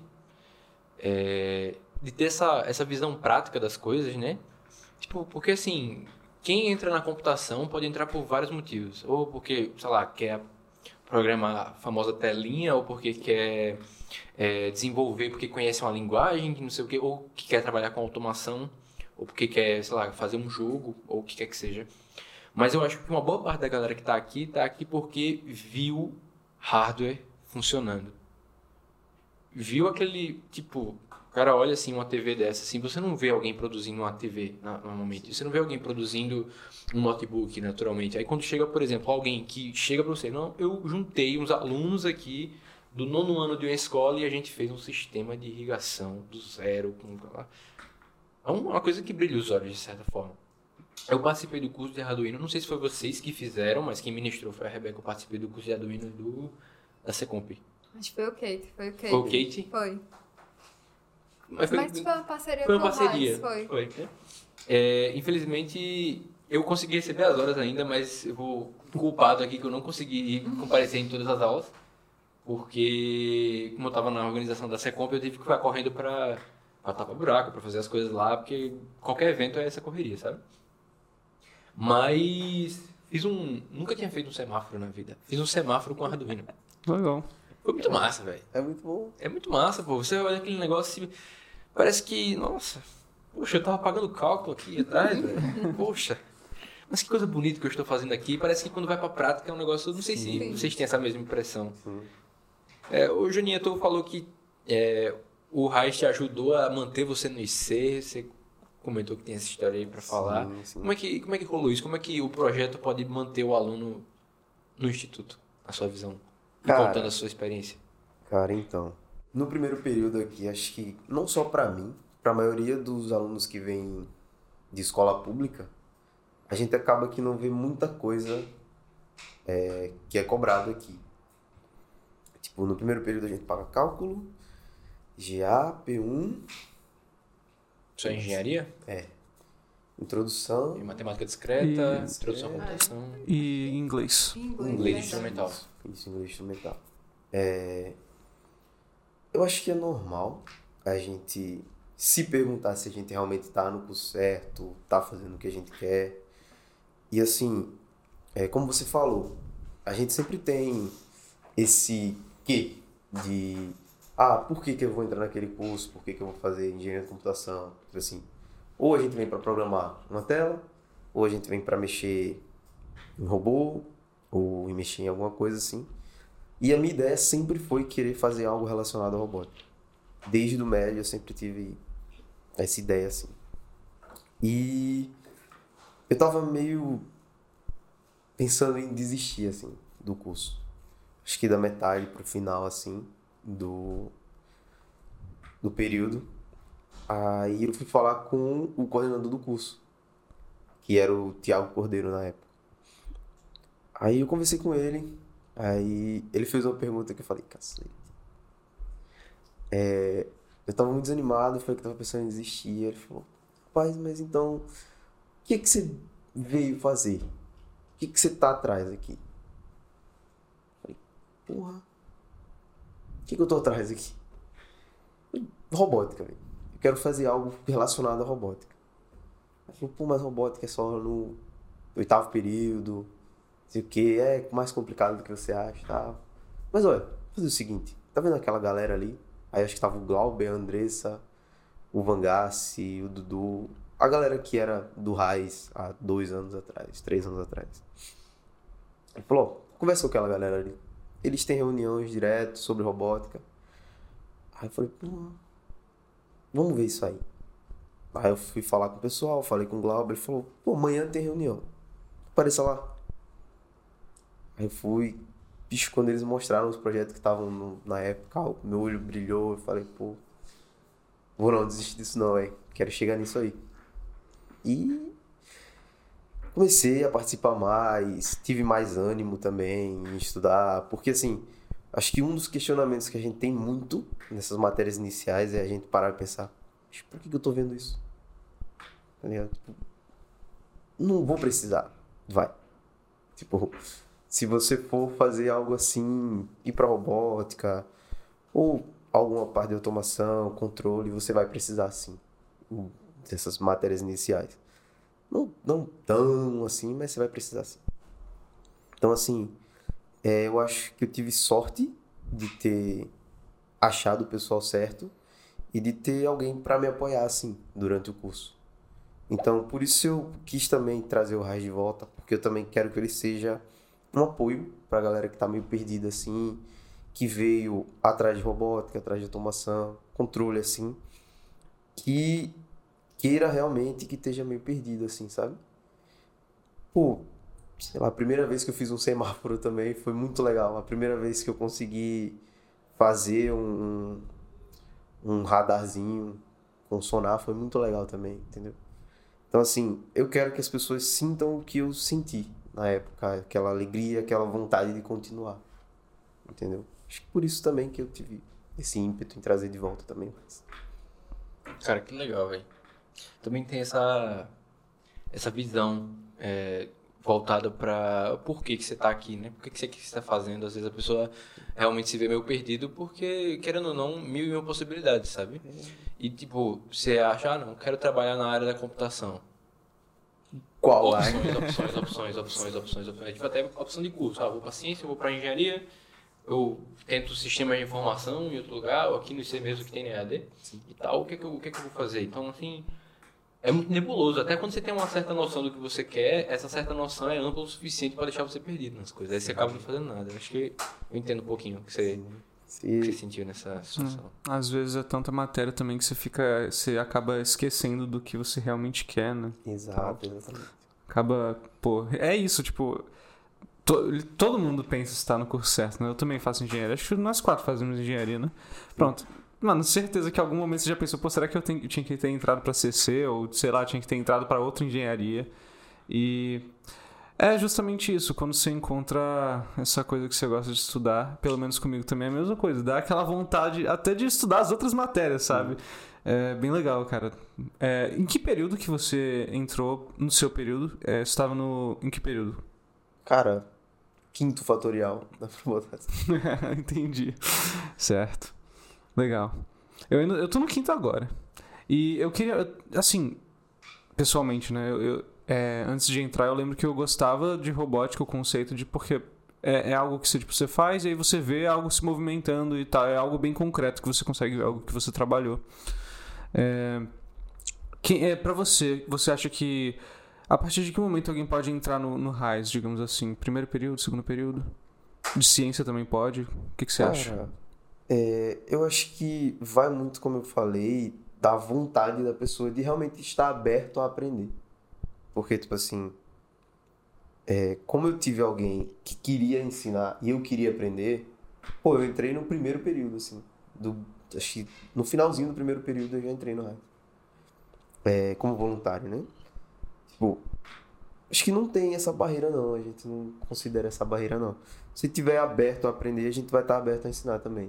A: de ter essa visão prática das coisas, né? Tipo, porque assim, quem entra na computação pode entrar por vários motivos. Ou porque, sei lá, quer programar a famosa telinha, ou porque quer desenvolver, porque conhece uma linguagem, que não sei o quê, ou que quer trabalhar com automação, ou porque quer, sei lá, fazer um jogo, ou o que quer que seja. Mas eu acho que uma boa parte da galera que está aqui porque viu hardware funcionando. Viu aquele, tipo, cara olha assim uma TV dessa, assim, você não vê alguém produzindo uma TV normalmente, você não vê alguém produzindo um notebook naturalmente. Aí quando chega, por exemplo, alguém que chega para você, não, eu juntei uns alunos aqui do 9º ano de uma escola e a gente fez um sistema de irrigação do zero. É uma coisa que brilha os olhos de certa forma. Eu participei do curso de Arduino, não sei se foi vocês que fizeram, mas quem ministrou foi a Rebeca. Eu participei do curso de Arduino da Secomp.
D: Acho que foi o Kate.
A: Foi o Kate?
D: Foi.
A: Mas
D: foi uma parceria
A: foi
D: com
A: uma
D: o
A: parceria.
D: Raiz,
A: Foi. Infelizmente, eu consegui receber as horas ainda, mas eu vou culpado aqui que eu não consegui comparecer em todas as aulas, porque como eu estava na organização da Secomp, eu tive que ficar correndo para tapar buraco, para fazer as coisas lá, porque qualquer evento é essa correria, sabe? Mas nunca tinha feito um semáforo na vida. Fiz um semáforo com Arduino.
B: Legal.
A: Foi muito massa, velho.
C: É muito bom.
A: É muito massa, pô. Você olha aquele negócio e parece que, nossa, poxa, eu tava pagando cálculo aqui atrás, velho. Poxa, mas que coisa bonita que eu estou fazendo aqui. Parece que quando vai pra prática é um negócio, não sei se vocês têm essa mesma impressão. O Juninho, tu falou que o Raiz te ajudou a manter você no IC, você comentou que tem essa história aí pra falar.
C: Sim.
A: Como é que rolou isso? Como é que o projeto pode manter o aluno no instituto, na sua visão?
C: Cara,
A: contando a sua experiência.
C: Cara, então, no primeiro período aqui, acho que não só pra mim, pra maioria dos alunos que vêm de escola pública, a gente acaba que não vê muita coisa que é cobrado aqui. Tipo, no primeiro período a gente paga cálculo, GA, P1...
A: Sua engenharia?
C: Introdução...
A: E matemática discreta,
B: E-
A: introdução à computação.
B: E inglês.
A: Inglês instrumental.
C: Isso, inglês instrumental. Eu acho que é normal a gente se perguntar se a gente realmente está no curso certo, está fazendo o que a gente quer. E assim, como você falou, a gente sempre tem esse quê de... por que eu vou entrar naquele curso? Por que eu vou fazer engenharia de computação? Tipo assim, ou a gente vem para programar uma tela, ou a gente vem para mexer em robô, ou mexer em alguma coisa assim. E a minha ideia sempre foi querer fazer algo relacionado à robótica. Desde o médio eu sempre tive essa ideia assim. E eu tava meio pensando em desistir assim do curso. Acho que da metade pro final assim do período. Aí eu fui falar com o coordenador do curso, que era o Thiago Cordeiro na época. Aí eu conversei com ele, aí ele fez uma pergunta que eu falei, cacete. Eu tava muito desanimado, falei que tava pensando em desistir. Ele falou, rapaz, mas então, o que você veio fazer? O que você tá atrás aqui? Eu falei, porra, o que eu tô atrás aqui? Robótica, velho. Eu quero fazer algo relacionado à robótica. Ele falou, pô, mas robótica é só no 8º período, não sei o que, é mais complicado do que você acha e tal. Mas olha, vou fazer o seguinte, tá vendo aquela galera ali? Aí acho que tava o Glauber, a Andressa, o Vangassi, o Dudu, a galera que era do Raiz há 2 anos atrás, 3 anos atrás. Ele falou, conversa com aquela galera ali. Eles têm reuniões direto sobre robótica. Aí eu falei, pô, vamos ver isso aí. Aí eu fui falar com o pessoal, falei com o Glauber, ele falou, pô, amanhã tem reunião, apareça lá. Aí eu fui, bicho, quando eles mostraram os projetos que estavam na época, o meu olho brilhou, eu falei, pô, vou não desistir disso não, quero chegar nisso aí. E comecei a participar mais, tive mais ânimo também em estudar, porque assim, acho que um dos questionamentos que a gente tem muito nessas matérias iniciais é a gente parar e pensar, por que eu tô vendo isso? Tá ligado? Tipo, não vou precisar, vai. Tipo, se você for fazer algo assim, ir pra robótica, ou alguma parte de automação, controle, você vai precisar sim dessas matérias iniciais. Não tão assim, mas você vai precisar sim. Então assim, eu acho que eu tive sorte de ter achado o pessoal certo e de ter alguém para me apoiar assim durante o curso. Então por isso eu quis também trazer o Raiz de volta, porque eu também quero que ele seja um apoio para a galera que tá meio perdida assim, que veio atrás de robótica, atrás de automação, controle assim, que queira realmente, que esteja meio perdido, assim, sabe? Pô, sei lá, a primeira vez que eu fiz um semáforo também foi muito legal. A primeira vez que eu consegui fazer um radarzinho com sonar foi muito legal também, entendeu? Então, assim, eu quero que as pessoas sintam o que eu senti na época, aquela alegria, aquela vontade de continuar, entendeu? Acho que por isso também que eu tive esse ímpeto em trazer de volta também.
A: Cara, que legal, velho. Também tem essa visão voltada para por que você tá aqui, né? Por que você está fazendo? Às vezes a pessoa realmente se vê meio perdido porque, querendo ou não, mil e uma possibilidades, sabe? E, tipo, você acha, não, quero trabalhar na área da computação.
C: Qual
A: Opções. Tipo, até opção de curso. Vou para ciência, vou para engenharia, eu tento sistemas de informação em outro lugar, ou aqui no IC mesmo que tem na EAD e tal. O que é que eu vou fazer? Então, assim, é muito nebuloso. Até quando você tem uma certa noção do que você quer, essa certa noção é ampla o suficiente para deixar você perdido nas coisas. Aí você acaba não fazendo nada. Acho que eu entendo um pouquinho o que você sentiu nessa situação.
B: Às vezes é tanta matéria também que você acaba esquecendo do que você realmente quer, né?
C: Exato, exatamente.
B: Acaba, pô, é isso, tipo, todo mundo pensa se tá no curso certo, né? Eu também faço engenharia, acho que nós 4 fazemos engenharia, né? Pronto. Mano, certeza que em algum momento você já pensou, pô, será que eu tinha que ter entrado pra CC? Ou, sei lá, tinha que ter entrado pra outra engenharia? E é justamente isso, quando você encontra essa coisa que você gosta de estudar, pelo menos comigo também é a mesma coisa, dá aquela vontade até de estudar as outras matérias, sabe? É bem legal, cara. Em que período que você entrou no seu período? Você estava em que período?
C: Cara, 5º fatorial, dá pra botar assim.
B: Entendi. Certo. Legal. Eu tô no 5º agora. E eu queria, assim, pessoalmente, né? Antes de entrar, eu lembro que eu gostava de robótica, o conceito de porque é algo que você faz e aí você vê algo se movimentando e tal. É algo bem concreto que você consegue ver, algo que você trabalhou. Pra você acha que a partir de que momento alguém pode entrar no RAIS, digamos assim? Primeiro período, segundo período? De ciência também pode? O que você acha?
C: Eu acho que vai muito, como eu falei, da vontade da pessoa de realmente estar aberto a aprender. Porque, tipo assim, como eu tive alguém que queria ensinar e eu queria aprender, pô, eu entrei no primeiro período, assim. Acho que no finalzinho do primeiro período eu já entrei no RAIS. Como voluntário, né? Tipo, acho que não tem essa barreira, não. A gente não considera essa barreira, não. Se tiver aberto a aprender, a gente vai estar aberto a ensinar também.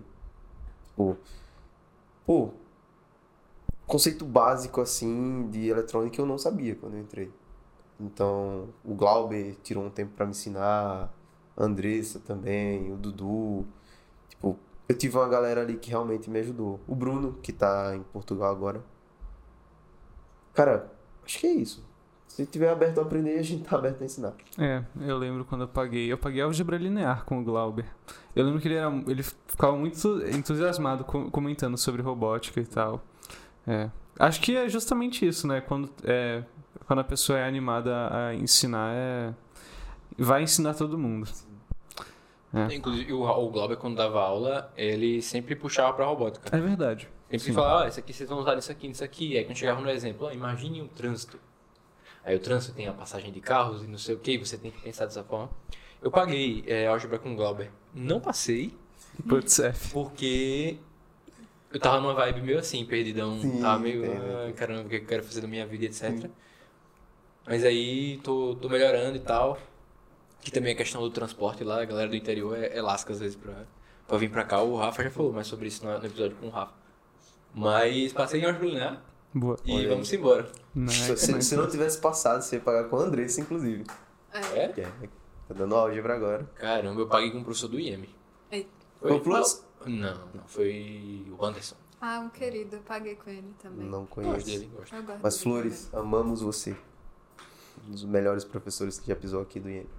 C: Pô, conceito básico, assim, de eletrônica eu não sabia quando eu entrei. Então, o Glauber tirou um tempo pra me ensinar, a Andressa também, o Dudu. Tipo, eu tive uma galera ali que realmente me ajudou. O Bruno, que tá em Portugal agora. Cara, acho que é isso. Se tiver aberto a aprender, a gente tá aberto a ensinar.
B: Eu lembro quando eu paguei álgebra linear com o Glauber. Eu lembro que ele ficava muito entusiasmado comentando sobre robótica e tal. Acho que é justamente isso, né? Quando a pessoa é animada a ensinar, vai ensinar todo mundo.
A: Inclusive, o Glauber, quando dava aula, ele sempre puxava pra robótica.
B: É verdade.
A: Sempre falava, isso aqui vocês vão usar nisso aqui. Aí quando chegava no exemplo, imagine um trânsito. Aí o trânsito tem a passagem de carros e não sei o que, você tem que pensar dessa forma. Eu paguei álgebra com o Glauber. Não passei.
B: Putz,
A: porque eu tava numa vibe meio assim, perdidão.
C: Sim,
A: tava meio, caramba, o que eu quero fazer da minha vida, etc. Sim. Mas aí tô melhorando e tal. Que também a questão do transporte lá, a galera do interior é lasca às vezes pra vir pra cá. O Rafa já falou mais sobre isso no episódio com o Rafa. Mas passei em álgebra linear.
B: Boa.
A: E vamos embora.
C: Se não tivesse passado, você ia pagar com a Andressa, inclusive. Tá dando álgebra agora.
A: Caramba, eu paguei com o professor do IEM.
C: Foi o Plus?
A: Não, foi o Anderson.
D: Um querido, eu paguei com ele também.
C: Não conheço.
A: Gosto dele.
C: Mas Flores, amamos você. Um dos melhores professores que já pisou aqui do IEM.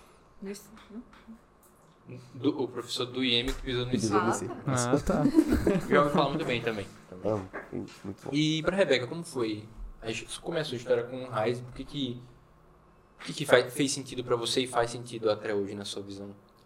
A: O professor do IEM que pisou no IC.
B: Tá.
A: Já ouvi falar muito bem também.
C: Amo, muito bom.
A: E pra Rebeca, como foi? A gente começou a história com o RAIS, o que fez sentido pra você e faz sentido até hoje na sua visão?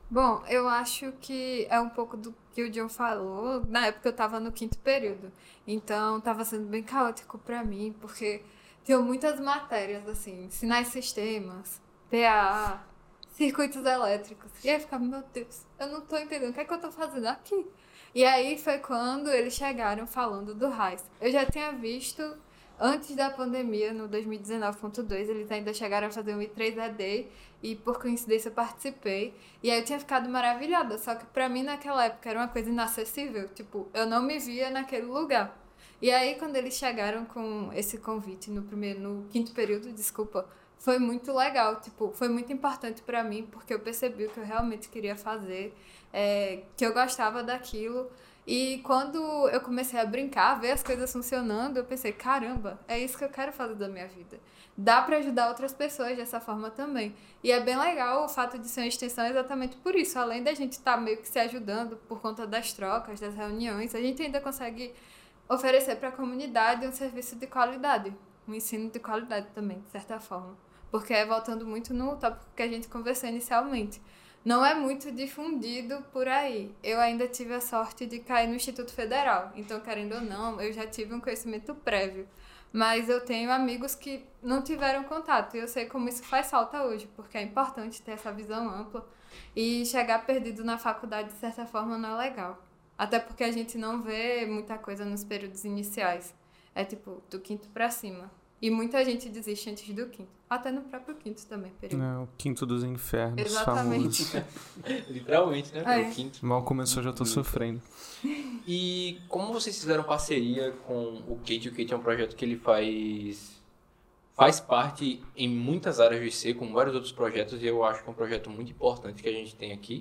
D: Bom, eu acho que é um pouco do que o John falou. Na época eu tava no 5º período, então tava sendo bem caótico pra mim, porque tinham muitas matérias, assim, sinais sistemas, PAA, circuitos elétricos. E aí eu ficava, meu Deus, eu não tô entendendo o que é que eu tô fazendo aqui. E aí foi quando eles chegaram falando do RAIS. Eu já tinha visto antes da pandemia, no 2019.2, eles ainda chegaram a fazer um I3AD e por coincidência eu participei. E aí eu tinha ficado maravilhada, só que pra mim naquela época era uma coisa inacessível, tipo, eu não me via naquele lugar. E aí quando eles chegaram com esse convite no 5º período, desculpa, foi muito legal, tipo, foi muito importante pra mim, porque eu percebi o que eu realmente queria fazer, que eu gostava daquilo. E quando eu comecei a brincar, ver as coisas funcionando, eu pensei, caramba, é isso que eu quero fazer da minha vida. Dá pra ajudar outras pessoas dessa forma também. E é bem legal o fato de ser uma extensão exatamente por isso. Além da gente estar meio que se ajudando por conta das trocas, das reuniões, a gente ainda consegue oferecer para a comunidade um serviço de qualidade, um ensino de qualidade também, de certa forma. Porque é voltando muito no tópico que a gente conversou inicialmente. Não é muito difundido por aí. Eu ainda tive a sorte de cair no Instituto Federal. Então, querendo ou não, eu já tive um conhecimento prévio. Mas eu tenho amigos que não tiveram contato. E eu sei como isso faz falta hoje, porque é importante ter essa visão ampla. E chegar perdido na faculdade, de certa forma, não é legal. Até porque a gente não vê muita coisa nos períodos iniciais. É tipo, do 5º pra cima. E muita gente desiste antes do 5º. Até no próprio 5º também, período.
B: É, o 5º dos infernos,
D: Exatamente.
B: famoso.
A: Literalmente, né?
D: É.
A: O 5º.
B: Mal começou, já tô sofrendo.
A: E como vocês fizeram parceria com o Kate? O Kate é um projeto que ele faz parte em muitas áreas do IC, com vários outros projetos, e eu acho que é um projeto muito importante que a gente tem aqui.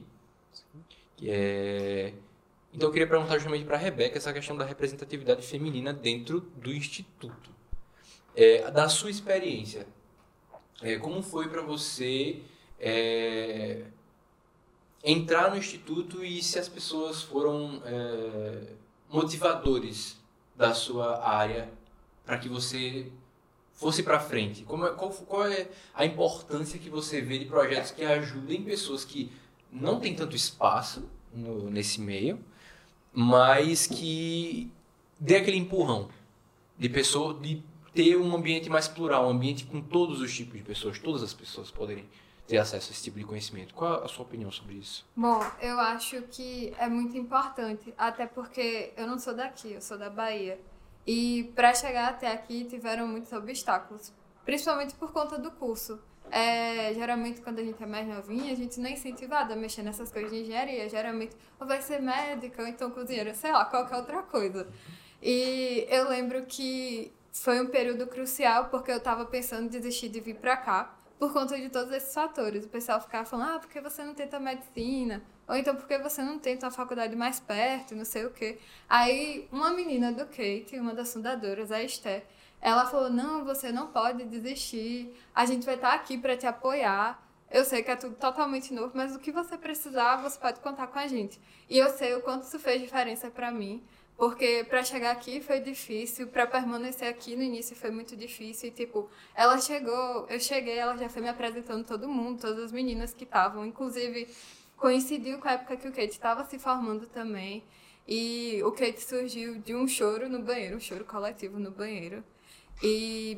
A: Então eu queria perguntar justamente para a Rebeca essa questão da representatividade feminina dentro do Instituto. Da sua experiência, como foi para você entrar no Instituto e se as pessoas foram motivadores da sua área para que você fosse para frente? Qual é a importância que você vê de projetos que ajudem pessoas que não têm tanto espaço nesse meio, mas que dê aquele empurrão de ter um ambiente mais plural, um ambiente com todos os tipos de pessoas, todas as pessoas poderem ter acesso a esse tipo de conhecimento. Qual a sua opinião sobre isso?
D: Bom, eu acho que é muito importante, até porque eu não sou daqui, eu sou da Bahia. E para chegar até aqui tiveram muitos obstáculos, principalmente por conta do curso. Geralmente quando a gente é mais novinha, a gente não é incentivada a mexer nessas coisas de engenharia. Geralmente ou vai ser médica ou então cozinheira, sei lá, qualquer outra coisa. E eu lembro que foi um período crucial porque eu estava pensando em desistir de vir para cá por conta de todos esses fatores. O pessoal ficava falando, por que você não tenta medicina? Ou então, por que você não tenta uma faculdade mais perto, não sei o quê. Aí, uma menina do Kate, uma das fundadoras, a Esther, ela falou, não, você não pode desistir, a gente vai estar aqui para te apoiar. Eu sei que é tudo totalmente novo, mas o que você precisar, você pode contar com a gente. E eu sei o quanto isso fez diferença para mim, porque para chegar aqui foi difícil, para permanecer aqui no início foi muito difícil. E, tipo, ela chegou, eu cheguei, ela já foi me apresentando todo mundo, todas as meninas que estavam. Inclusive, coincidiu com a época que o Kate estava se formando também. E o Kate surgiu de um choro no banheiro, um choro coletivo no banheiro. E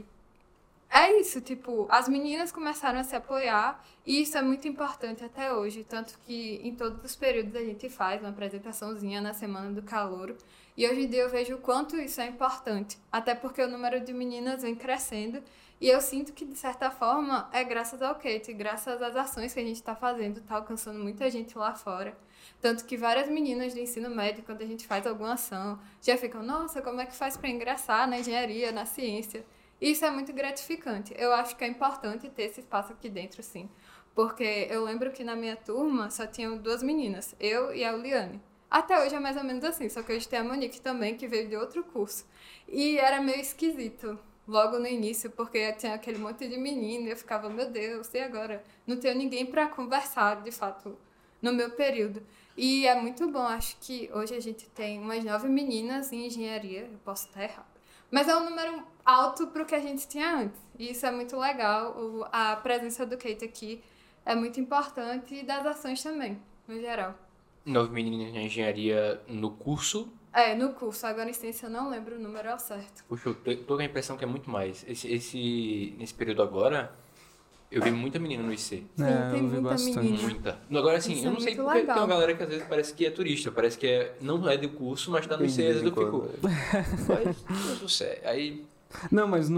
D: é isso, tipo, as meninas começaram a se apoiar e isso é muito importante até hoje, tanto que em todos os períodos a gente faz uma apresentaçãozinha na Semana do Calouro e hoje em dia eu vejo o quanto isso é importante, até porque o número de meninas vem crescendo e eu sinto que, de certa forma, é graças ao Kate, graças às ações que a gente está fazendo, está alcançando muita gente lá fora. Tanto que várias meninas do ensino médio, quando a gente faz alguma ação, já ficam, nossa, como é que faz para ingressar na engenharia, na ciência? Isso é muito gratificante. Eu acho que é importante ter esse espaço aqui dentro, sim. Porque eu lembro que na minha turma só tinham 2 meninas, eu e a Uliane. Até hoje é mais ou menos assim, só que hoje tem a Monique também, que veio de outro curso. E era meio esquisito, logo no início, porque tinha aquele monte de menino e eu ficava, meu Deus, e agora? Não tenho ninguém para conversar, de fato, no meu período. E é muito bom, acho que hoje a gente tem umas 9 meninas em engenharia, eu posso estar errado. Mas é um número alto para o que a gente tinha antes. E isso é muito legal. A presença do Kate aqui é muito importante e das ações também. no geral.
A: 9 meninas em engenharia no curso.
D: No curso. Agora em ciência eu não lembro o número ao certo.
A: Puxa, eu tô com a impressão que é muito mais. Nesse período agora, eu vi muita menina no IC.
D: Sim,
B: É,
D: tem
B: eu vi
D: muita
B: bastante.
D: menina.
A: Muita. Agora, assim,
D: Isso
A: eu
D: é
A: não sei
D: muito
A: porque
D: legal.
A: tem uma galera que às vezes parece que é turista, parece que não é do curso, mas tá no IC, às vezes eu fico. Mas, Deus do céu. Aí.
B: Não, mas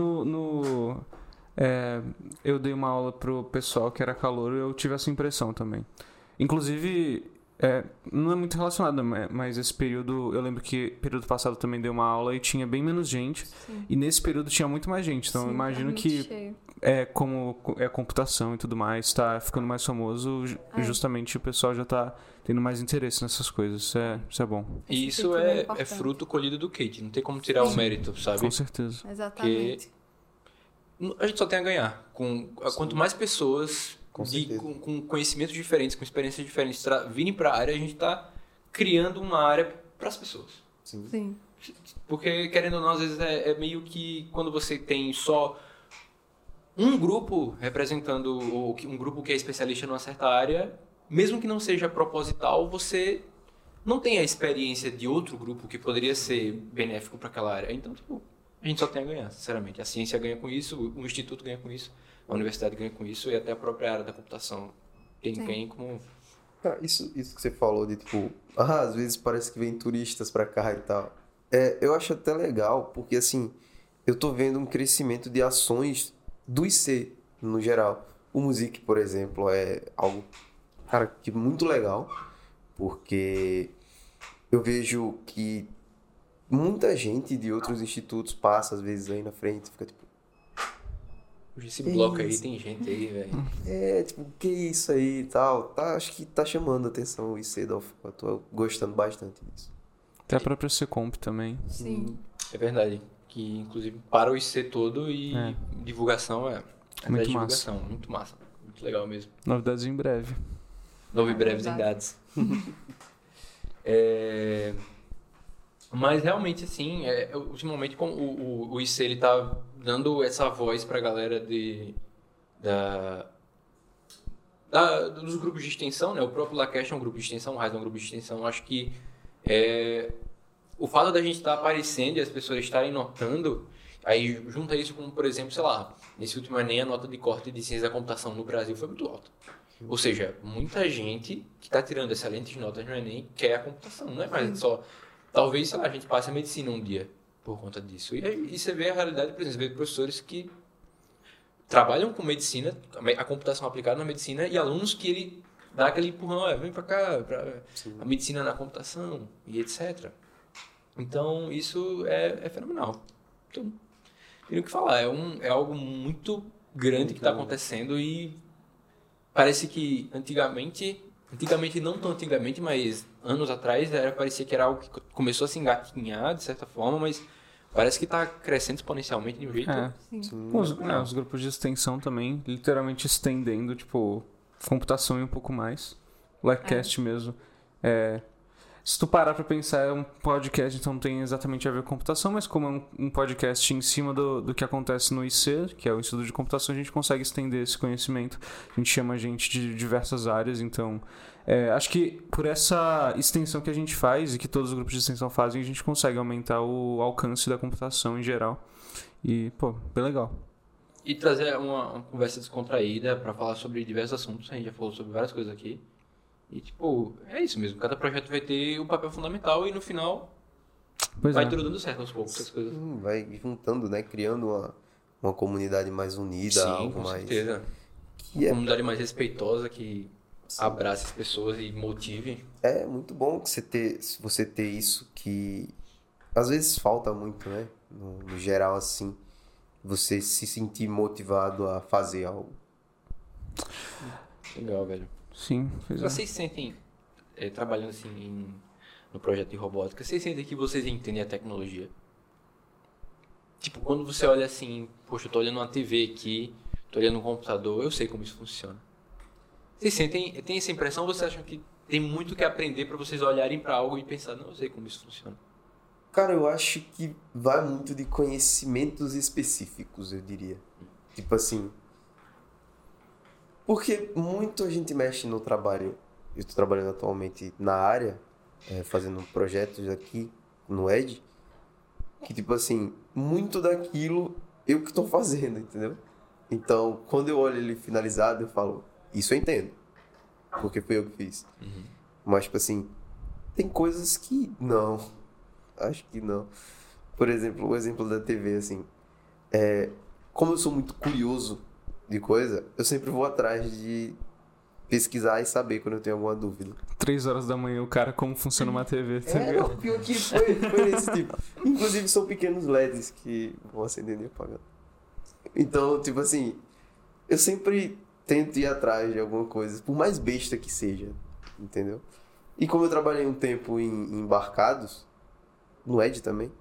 B: eu dei uma aula pro pessoal que era calouro e eu tive essa impressão também. Inclusive, não é muito relacionado, mas esse período, eu lembro que período passado também dei uma aula e tinha bem menos gente.
D: Sim.
B: E nesse período tinha muito mais gente. Então
D: Sim,
B: eu imagino
D: muito
B: que
D: cheio.
B: como é computação e tudo mais, tá ficando mais famoso, justamente o pessoal já tá tendo mais interesse nessas coisas. Isso é bom.
A: E
D: Esse
A: isso
D: título é
A: é
D: importante.
A: fruto colhido do Kate. Não tem como tirar o mérito, sabe?
B: Com certeza.
D: Exatamente.
A: A gente só tem a ganhar. Quanto mais pessoas
C: Com certeza.
A: com conhecimentos diferentes, com experiências diferentes virem para a área, a gente está criando uma área para as pessoas.
D: Sim.
A: Porque, querendo ou não, às vezes é meio que quando você tem só um grupo representando, ou um grupo que é especialista numa certa área, mesmo que não seja proposital, você não tem a experiência de outro grupo que poderia ser benéfico para aquela área. Então, tipo, a gente só tem a ganhar, sinceramente. A ciência ganha com isso, o instituto ganha com isso, a universidade ganha com isso e até a própria área da computação ganha como...
C: Cara, isso que você falou de tipo, às vezes parece que vem turistas pra cá e tal. Eu acho até legal, porque assim, eu tô vendo um crescimento de ações do IC, no geral. O Music, por exemplo, é algo, cara, que muito legal, porque eu vejo que muita gente de outros institutos passa, às vezes, aí na frente e fica tipo...
A: Esse bloco aí tem gente aí, velho.
C: tipo, que isso aí e tal. Acho que tá chamando a atenção o IC da UFO. Eu tô gostando bastante disso.
B: Até a própria Secomp também.
D: Sim.
A: É verdade. Que, inclusive, para o IC todo e divulgação
B: Muito
A: divulgação. Muito massa. Muito legal mesmo.
B: Novidades em breve.
A: Novo e breves em dados. Mas realmente, assim, ultimamente o IC ele tá dando essa voz pra galera dos grupos de extensão, né? O próprio Lacast é um grupo de extensão, o Raiz é um grupo de extensão. Acho que o fato da gente estar aparecendo e as pessoas estarem notando, aí junta isso com, por exemplo, sei lá, nesse último Enem a nota de corte de ciência da computação no Brasil foi muito alta. Ou seja, muita gente que está tirando excelentes notas no Enem quer a computação, não é mais só... Talvez, sei lá, a gente passe a medicina um dia por conta disso. E você vê a realidade, por exemplo, você vê professores que trabalham com medicina, a computação aplicada na medicina, e alunos que ele dá aquele empurrão, vem para cá, para a medicina na computação, e etc. Então, isso é fenomenal. Então, não tem o que falar, é algo muito grande que está acontecendo e parece que antigamente não tão antigamente, mas anos atrás, parecia que era algo que começou a se engatinhar, de certa forma, mas parece que está crescendo exponencialmente de um jeito...
B: Os grupos de extensão também, literalmente estendendo, tipo, computação e um pouco mais. O Lacast mesmo. Se tu parar pra pensar, é um podcast, então não tem exatamente a ver com computação, mas como é um podcast em cima do que acontece no IC, que é o Instituto de Computação, a gente consegue estender esse conhecimento. A gente chama gente de diversas áreas, então... acho que por essa extensão que a gente faz e que todos os grupos de extensão fazem, a gente consegue aumentar o alcance da computação em geral. E, bem legal.
A: E trazer uma conversa descontraída pra falar sobre diversos assuntos. A gente já falou sobre várias coisas aqui. E, tipo, é isso mesmo. Cada projeto vai ter um papel fundamental e, no final, vai tudo dando certo aos poucos. As coisas.
C: Vai juntando, né? Criando uma comunidade mais unida.
A: Sim,
C: algo
A: com
C: mais...
A: certeza. Uma comunidade mais respeitosa que abrace as pessoas e motive.
C: É muito bom que você ter isso que às vezes falta muito, né? No geral, assim, você se sentir motivado a fazer algo.
A: Legal, velho.
B: Sim,
A: Vocês sentem, trabalhando assim no projeto de robótica, vocês sentem que vocês entendem a tecnologia? Tipo, quando você olha assim, poxa, eu tô olhando uma TV aqui, tô olhando um computador, eu sei como isso funciona. Vocês tem essa impressão ou vocês acham que tem muito que aprender para vocês olharem para algo e pensar, não, eu sei como isso funciona?
C: Cara, eu acho que vai muito de conhecimentos específicos, eu diria. Tipo assim... Porque muito a gente mexe no trabalho. eu estou trabalhando atualmente na área, fazendo projetos aqui no Ed, que tipo assim, muito daquilo eu que estou fazendo, entendeu? Então, quando eu olho ele finalizado, eu falo, isso eu entendo, porque foi eu que fiz. Mas, tipo assim, tem coisas que não, acho que não. Por exemplo, o exemplo da TV, assim, como eu sou muito curioso de coisa, eu sempre vou atrás de pesquisar e saber quando eu tenho alguma dúvida.
B: 3 horas da manhã, o cara, como funciona uma TV, tá ligado?
C: Não, pior que foi nesse tipo. Inclusive, são pequenos LEDs que vão acendendo e apagando. Então, tipo assim, eu sempre tento ir atrás de alguma coisa, por mais besta que seja, entendeu? E como eu trabalhei um tempo em embarcados, no Ed também,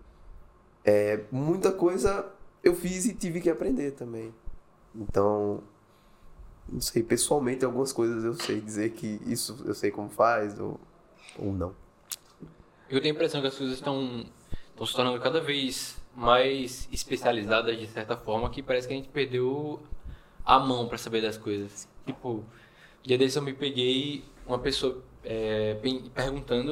C: muita coisa eu fiz e tive que aprender também. Então, não sei, pessoalmente algumas coisas eu sei dizer que isso eu sei como faz ou não.
A: Eu tenho a impressão que as coisas estão se tornando cada vez mais especializadas de certa forma, que parece que a gente perdeu a mão pra saber das coisas. Tipo, dia desse eu me peguei uma pessoa perguntando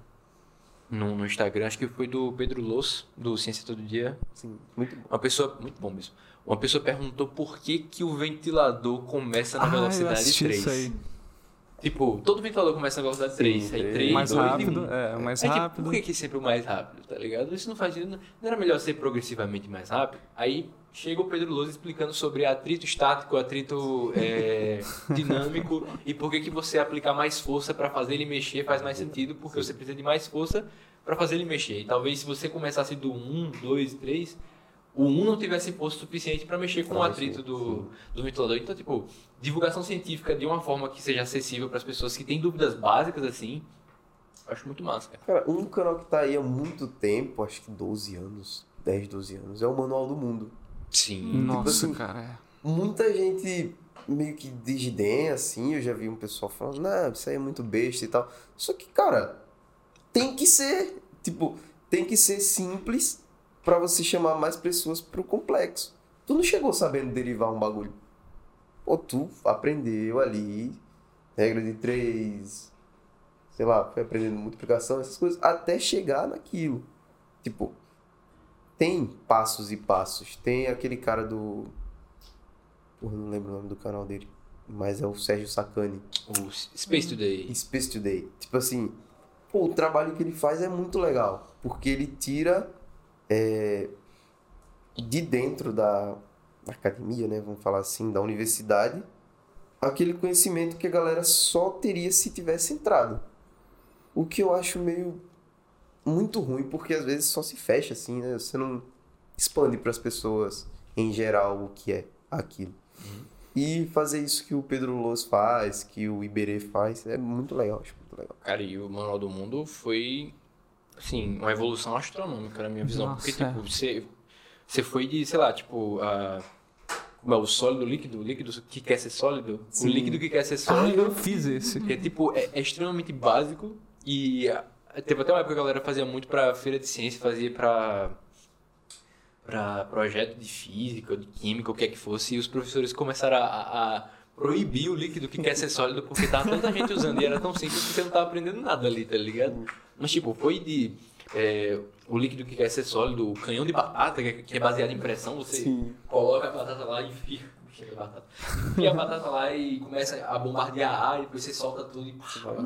A: no Instagram, acho que foi do Pedro Loss, do Ciência Todo Dia.
C: Sim, muito bom.
A: Uma pessoa, muito bom mesmo. Uma pessoa perguntou por que o ventilador começa na velocidade 3.
B: Isso aí.
A: Tipo, todo ventilador começa na velocidade 3. Aí 3,
B: mais
A: 2
B: rápido,
A: e 1.
B: mais
A: Aí, tipo,
B: rápido.
A: por que sempre o mais rápido, tá ligado? Isso não faz sentido. Não era melhor ser progressivamente mais rápido? Aí chega o Pedro Lousa explicando sobre atrito estático, atrito dinâmico e por que você aplicar mais força para fazer ele mexer faz mais sentido, porque você precisa de mais força para fazer ele mexer. E talvez se você começasse do 1, 2, 3, o 1 não tivesse força suficiente para mexer com o atrito do ventilador. Então, tipo, divulgação científica de uma forma que seja acessível para as pessoas que têm dúvidas básicas assim, eu acho muito massa, cara.
C: Cara, um canal que tá aí há muito tempo, acho que 12 anos, 10, 12 anos, é o Manual do Mundo.
A: Sim.
B: Nossa,
C: assim,
B: cara.
C: Muita gente meio que desdenha, assim, eu já vi um pessoal falando, não, isso aí é muito besta e tal. Só que, cara, tem que ser, tipo, tem que ser simples pra você chamar mais pessoas pro complexo. Tu não chegou sabendo derivar um bagulho. Pô, tu aprendeu ali, regra de 3, sei lá, foi aprendendo multiplicação, essas coisas, até chegar naquilo. Tipo, tem passos e passos. Tem aquele cara do... Porra, não lembro o nome do canal dele. Mas é o Sérgio Sacani.
A: O Space Today.
C: Space Today. Tipo assim, pô, o trabalho que ele faz é muito legal. Porque ele tira de dentro da academia, né? Vamos falar assim, da universidade, aquele conhecimento que a galera só teria se tivesse entrado. O que eu acho meio... muito ruim, porque às vezes só se fecha assim, né? Você não expande para as pessoas em geral o que é aquilo. E fazer isso que o Pedro Loss faz, que o Iberê faz, é muito legal, acho muito legal.
A: Cara, e o Manual do Mundo foi, assim, uma evolução astronômica na minha visão.
B: Nossa,
A: porque, tipo, você foi de, sei lá, tipo, como é o sólido, o líquido que quer ser sólido,
C: Sim.
A: o líquido que quer ser
B: Ah,
A: sólido,
B: eu fiz esse.
A: que é, tipo, é extremamente básico e teve até uma época que a galera fazia muito pra feira de ciência, fazia pra projeto de física, de química, o que é que fosse, e os professores começaram a proibir o líquido que quer ser sólido, porque tava tanta gente usando e era tão simples que você não tava aprendendo nada ali, tá ligado? Mas, tipo, foi de o líquido que quer ser sólido, o canhão de batata, que é baseado em pressão, você coloca a batata lá e enfia a batata lá e começa a bombardear ar, e depois você solta tudo e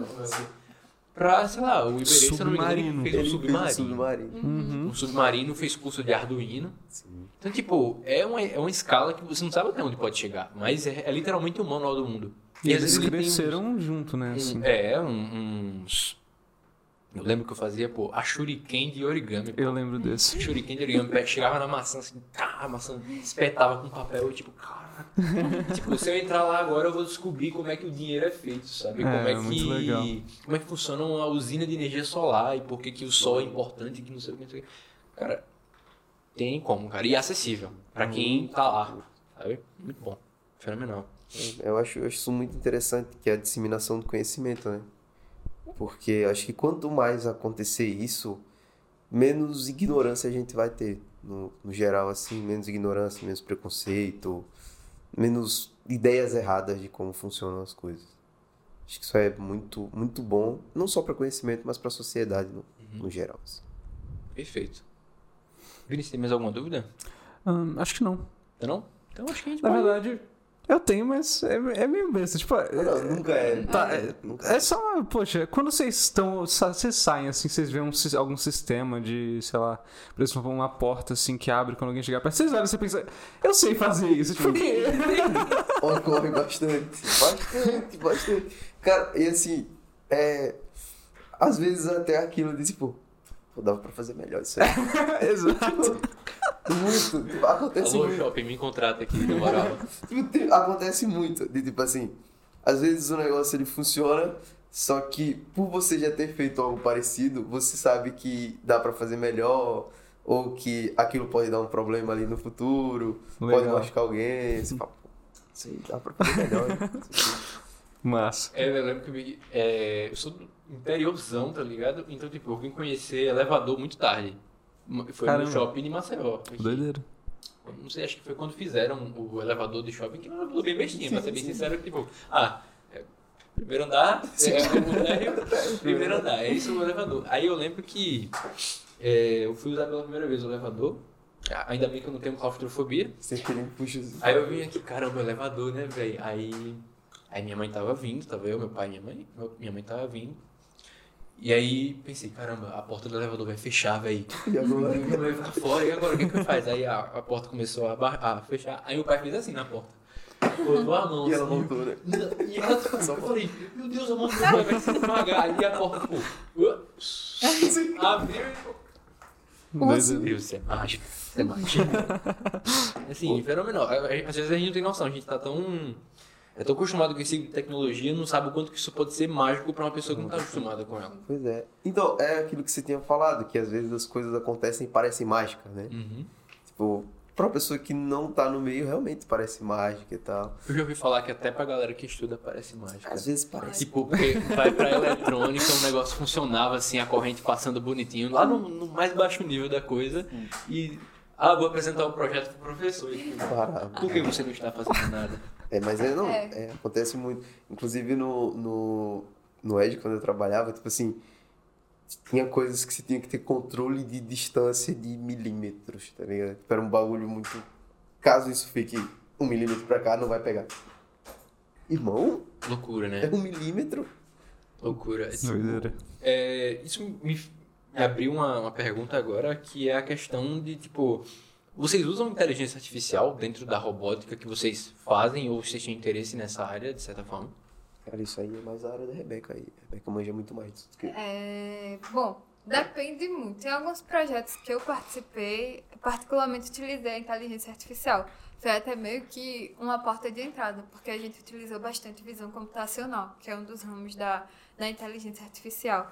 A: pra, sei lá, o Iberê, se eu não me engano, ele fez um submarino. Um submarino, fez curso de Arduino.
C: Sim.
A: Então, tipo, é uma escala que você não sabe até onde pode chegar, mas é literalmente o manual do mundo.
B: E
A: às
B: eles
A: vezes ele tem
B: cresceram junto, né? Assim.
A: uns... Eu lembro que eu fazia, a shuriken de origami.
B: Eu lembro desse.
A: Shuriken de origami, chegava na maçã assim, a maçã espetava com papel, tipo, caraca. Tipo, se eu entrar lá agora, eu vou descobrir como é que o dinheiro é feito, sabe?
B: Muito legal.
A: Como é que funciona uma usina de energia solar e por que o sol é importante, que não sei o que, não sei o que. Cara, tem como, cara. E é acessível pra quem tá lá, sabe? Muito bom. Fenomenal.
C: Eu acho isso muito interessante, que é a disseminação do conhecimento, né? Porque acho que quanto mais acontecer isso, menos ignorância a gente vai ter. No geral, assim, menos ignorância, menos preconceito, menos ideias erradas de como funcionam as coisas. Acho que isso é muito, muito bom, não só para conhecimento, mas para a sociedade no geral. Assim.
A: Perfeito. Vinícius, tem mais alguma dúvida?
B: Acho que não.
A: Não? Então acho que a gente
B: Na
A: pode...
B: verdade, eu tenho, mas é meio besta. Tipo,
C: Não, nunca é.
B: Tá,
C: Nunca
B: é só, poxa, quando vocês saem assim, vocês veem algum sistema de, sei lá, por exemplo, uma porta assim que abre quando alguém chegar perto, vocês olham e você pensa, eu sei fazer isso, tipo, o quê?
C: Ocorre bastante. Cara, e assim, às vezes até aquilo de tipo, pô, dava pra fazer melhor isso aí.
B: Exato.
C: Muito, tipo, acontece
A: Alô,
C: muito.
A: shopping, me contrata aqui, na moral.
C: Acontece muito, de tipo assim, às vezes o negócio ele funciona, só que por você já ter feito algo parecido, você sabe que dá pra fazer melhor, ou que aquilo pode dar um problema ali no futuro, pode
B: Legal.
C: machucar alguém, você fala, pô, isso aí dá pra fazer melhor.
B: Massa.
A: Eu lembro que eu sou do interiorzão, tá ligado? Então, tipo, eu vim conhecer elevador muito tarde. Foi
B: Caramba.
A: no shopping de Maceió. Aqui.
B: Doideira.
A: Eu não sei, acho que foi quando fizeram o elevador de shopping, que era um elevador bem bestinho, pra ser bem sincero, que tipo, primeiro andar, primeiro andar, é isso o elevador. Aí eu lembro que eu fui usar pela primeira vez o elevador, ainda bem que eu não tenho claustrofobia.
C: Sem querer puxa assim.
A: Aí eu vim aqui, caramba, elevador, né, velho? Aí minha mãe tava vindo, tava eu, meu pai e minha mãe tava vindo. E aí pensei, caramba, a porta do elevador vai fechar, velho.
C: E agora?
A: Minha mãe vai ficar fora, e agora o que faz? Aí a porta começou a fechar, aí o pai fez assim na porta. Botou a mão
C: E ela
A: assim.
C: voltou, né?
A: E ela tipo, eu falei, meu Deus, a mão do meu pai vai ser devagar. E a porta, tipo, abriu e
B: Doideira.
A: Deus, isso é mágico. Isso é mágico. Assim, fenomenal. Às vezes a gente não tem noção, a gente tá tão acostumado com esse tipo de tecnologia, não sabe o quanto que isso pode ser mágico pra uma pessoa que não tá acostumada com ela.
C: Pois é. Então, é aquilo que você tinha falado, que às vezes as coisas acontecem e parecem mágicas, né?
A: Uhum.
C: Tipo, pra uma pessoa que não tá no meio, realmente parece mágica e tal.
A: Eu já ouvi falar que até pra galera que estuda parece mágico.
C: Às vezes parece.
A: Tipo, porque vai pra eletrônica, o negócio funcionava assim, a corrente passando bonitinho, lá no mais baixo nível da coisa. E, vou apresentar o projeto pro professor. E, tipo,
C: Parado.
A: por que você não está fazendo nada?
C: Mas acontece muito. Inclusive no Ed, quando eu trabalhava, tipo assim, tinha coisas que você tinha que ter controle de distância de milímetros, tá ligado? Tipo, era um bagulho muito... Caso isso fique 1 milímetro pra cá, não vai pegar. Irmão,
A: Loucura,
C: é
A: né?
C: 1 milímetro?
A: Loucura.
B: Doideira.
A: Isso me abriu uma pergunta agora, que é a questão de, tipo... Vocês usam inteligência artificial dentro da robótica que vocês fazem ou vocês têm interesse nessa área, de certa forma?
C: Cara, isso aí é mais a área da Rebeca aí. A Rebeca manja muito mais disso do que eu.
D: Bom, depende muito. Tem alguns projetos que eu participei, particularmente utilizei a inteligência artificial. Foi até meio que uma porta de entrada, porque a gente utilizou bastante visão computacional, que é um dos ramos da inteligência artificial.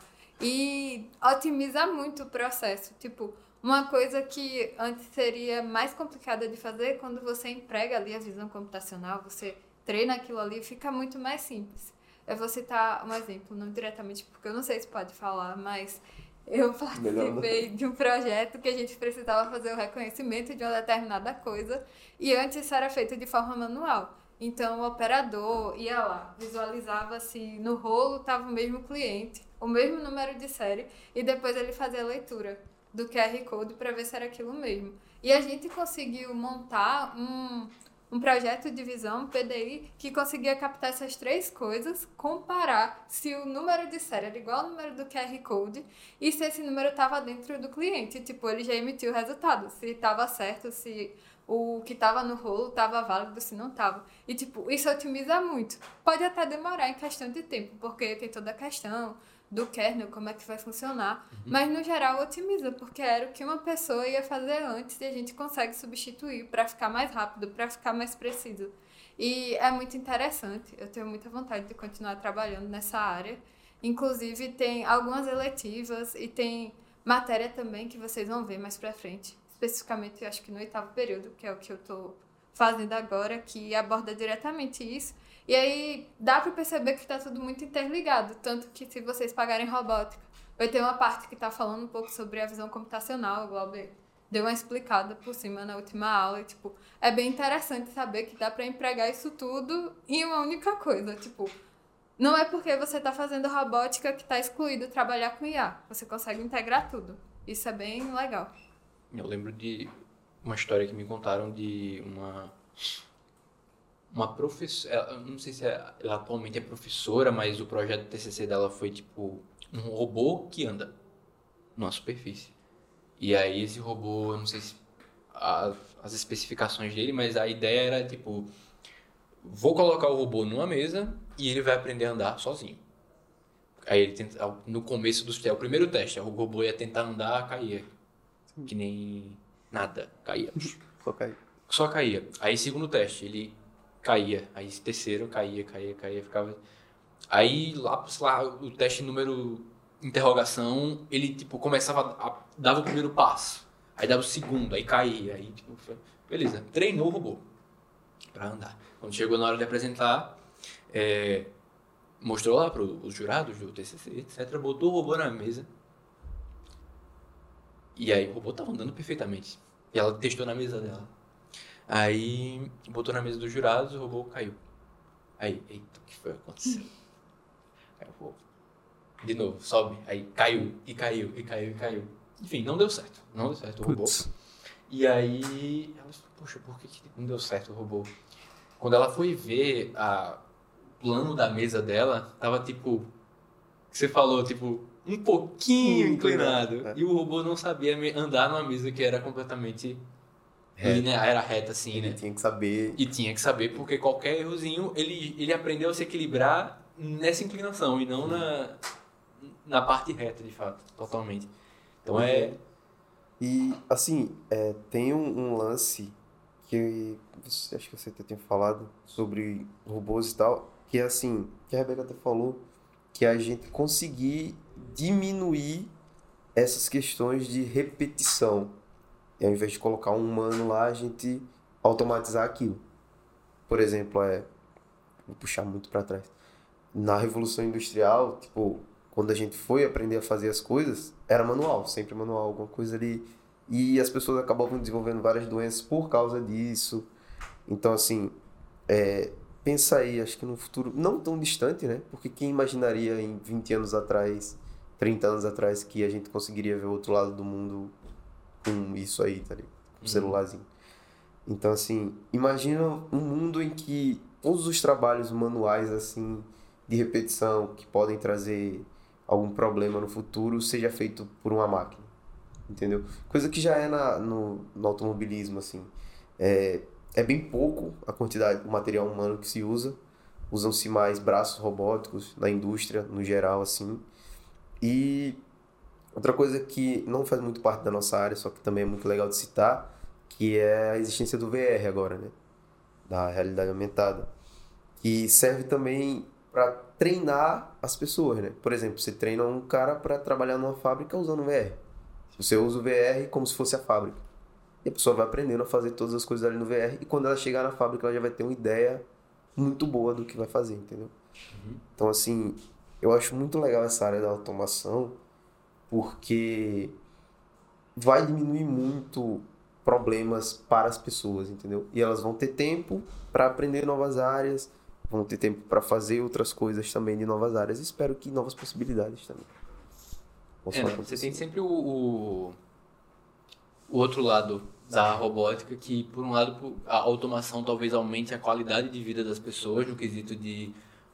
D: E otimiza muito o processo. Tipo, uma coisa que antes seria mais complicada de fazer, quando você emprega ali a visão computacional, você treina aquilo ali, fica muito mais simples. Eu vou citar um exemplo, não diretamente, porque eu não sei se pode falar, mas eu participei de um projeto que a gente precisava fazer o reconhecimento de uma determinada coisa, e antes isso era feito de forma manual. Então o operador ia lá, visualizava se no rolo estava o mesmo cliente, o mesmo número de série, e depois ele fazia a leitura do QR Code para ver se era aquilo mesmo. E a gente conseguiu montar um projeto de visão, um PDI, que conseguia captar essas três coisas, comparar se o número de série era igual ao número do QR Code e se esse número estava dentro do cliente. Tipo, ele já emitiu o resultado, se estava certo, se o que estava no rolo estava válido, se não estava. E, tipo, isso otimiza muito. Pode até demorar em questão de tempo, porque tem toda a questão do kernel, como é que vai funcionar, mas no geral otimiza, porque era o que uma pessoa ia fazer antes e a gente consegue substituir para ficar mais rápido, para ficar mais preciso. E é muito interessante, eu tenho muita vontade de continuar trabalhando nessa área. Inclusive tem algumas eletivas e tem matéria também que vocês vão ver mais para frente, especificamente eu acho que no 8º período, que é o que eu estou fazendo agora, que aborda diretamente isso. E aí dá para perceber que está tudo muito interligado, tanto que se vocês pagarem robótica, vai ter uma parte que está falando um pouco sobre a visão computacional, o Glauber deu uma explicada por cima na última aula, e tipo, é bem interessante saber que dá para empregar isso tudo em uma única coisa, tipo, Não é porque você está fazendo robótica que está excluído trabalhar com IA. Você consegue integrar tudo. Isso é bem legal.
A: Eu lembro de uma história que me contaram de uma professora, não sei se ela atualmente é professora, mas o projeto de TCC dela foi tipo um robô que anda numa superfície. E aí esse robô, eu não sei se as especificações dele, mas a ideia era tipo, vou colocar o robô numa mesa e ele vai aprender a andar sozinho. Aí ele tenta, no começo o primeiro teste, o robô ia tentar andar, caía. Que nem nada, caía. Só caía. Aí segundo teste, ele caía. Aí terceiro, caía, ficava... Aí lá, sei lá, o teste número interrogação, ele tipo começava dava o primeiro passo. Aí dava o segundo, aí caía. Aí tipo, beleza, treinou o robô pra andar. Quando chegou na hora de apresentar, mostrou lá para os jurados do TCC, etc. Botou o robô na mesa. E aí o robô tava andando perfeitamente. E ela testou na mesa dela. Aí botou na mesa dos jurados, o robô caiu. Aí, eita, o que foi que aconteceu? Aí o robô, de novo, sobe. Aí caiu. Enfim, não deu certo o robô. E aí ela falou, poxa, por que não deu certo o robô? Quando ela foi ver o plano da mesa dela, tava tipo, você falou, tipo, um pouquinho inclinado. E o robô não sabia andar numa mesa que era completamente linear, era reta assim,
C: ele
A: né?
C: tinha que saber.
A: E tinha que saber, porque qualquer errozinho, ele aprendeu a se equilibrar nessa inclinação e não na parte reta, de fato, totalmente. Então
C: E, assim, tem um lance que acho que você até tinha falado sobre robôs e tal, que é assim, que a Rebeca até falou, que é a gente conseguir diminuir essas questões de repetição. E ao invés de colocar um humano lá, a gente automatizar aquilo. Por exemplo, vou puxar muito para trás. Na Revolução Industrial, tipo, quando a gente foi aprender a fazer as coisas, era manual, sempre manual, alguma coisa ali. E as pessoas acabavam desenvolvendo várias doenças por causa disso. Então, assim, pensa aí, acho que no futuro não tão distante, né? Porque quem imaginaria em 20 anos atrás, 30 anos atrás, que a gente conseguiria ver o outro lado do mundo com isso aí, tá ligado? Com um celularzinho. Então, assim, imagina um mundo em que todos os trabalhos manuais, assim, de repetição, que podem trazer algum problema no futuro, seja feito por uma máquina. Entendeu? Coisa que já é no automobilismo, assim. É bem pouco a quantidade, o material humano que se usa. Usam-se mais braços robóticos na indústria, no geral, assim. E outra coisa que não faz muito parte da nossa área, só que também é muito legal de citar, que é a existência do VR agora, né? Da realidade aumentada. Que serve também para treinar as pessoas, né? Por exemplo, você treina um cara para trabalhar numa fábrica usando o VR. Você usa o VR como se fosse a fábrica. E a pessoa vai aprendendo a fazer todas as coisas ali no VR. E quando ela chegar na fábrica, ela já vai ter uma ideia muito boa do que vai fazer, entendeu? Então, assim, eu acho muito legal essa área da automação, porque vai diminuir muito problemas para as pessoas, entendeu? E elas vão ter tempo para aprender novas áreas, vão ter tempo para fazer outras coisas também de novas áreas. E espero que novas possibilidades também.
A: Você tem sempre o outro lado da robótica, que por um lado a automação talvez aumente a qualidade de vida das pessoas, no quesito de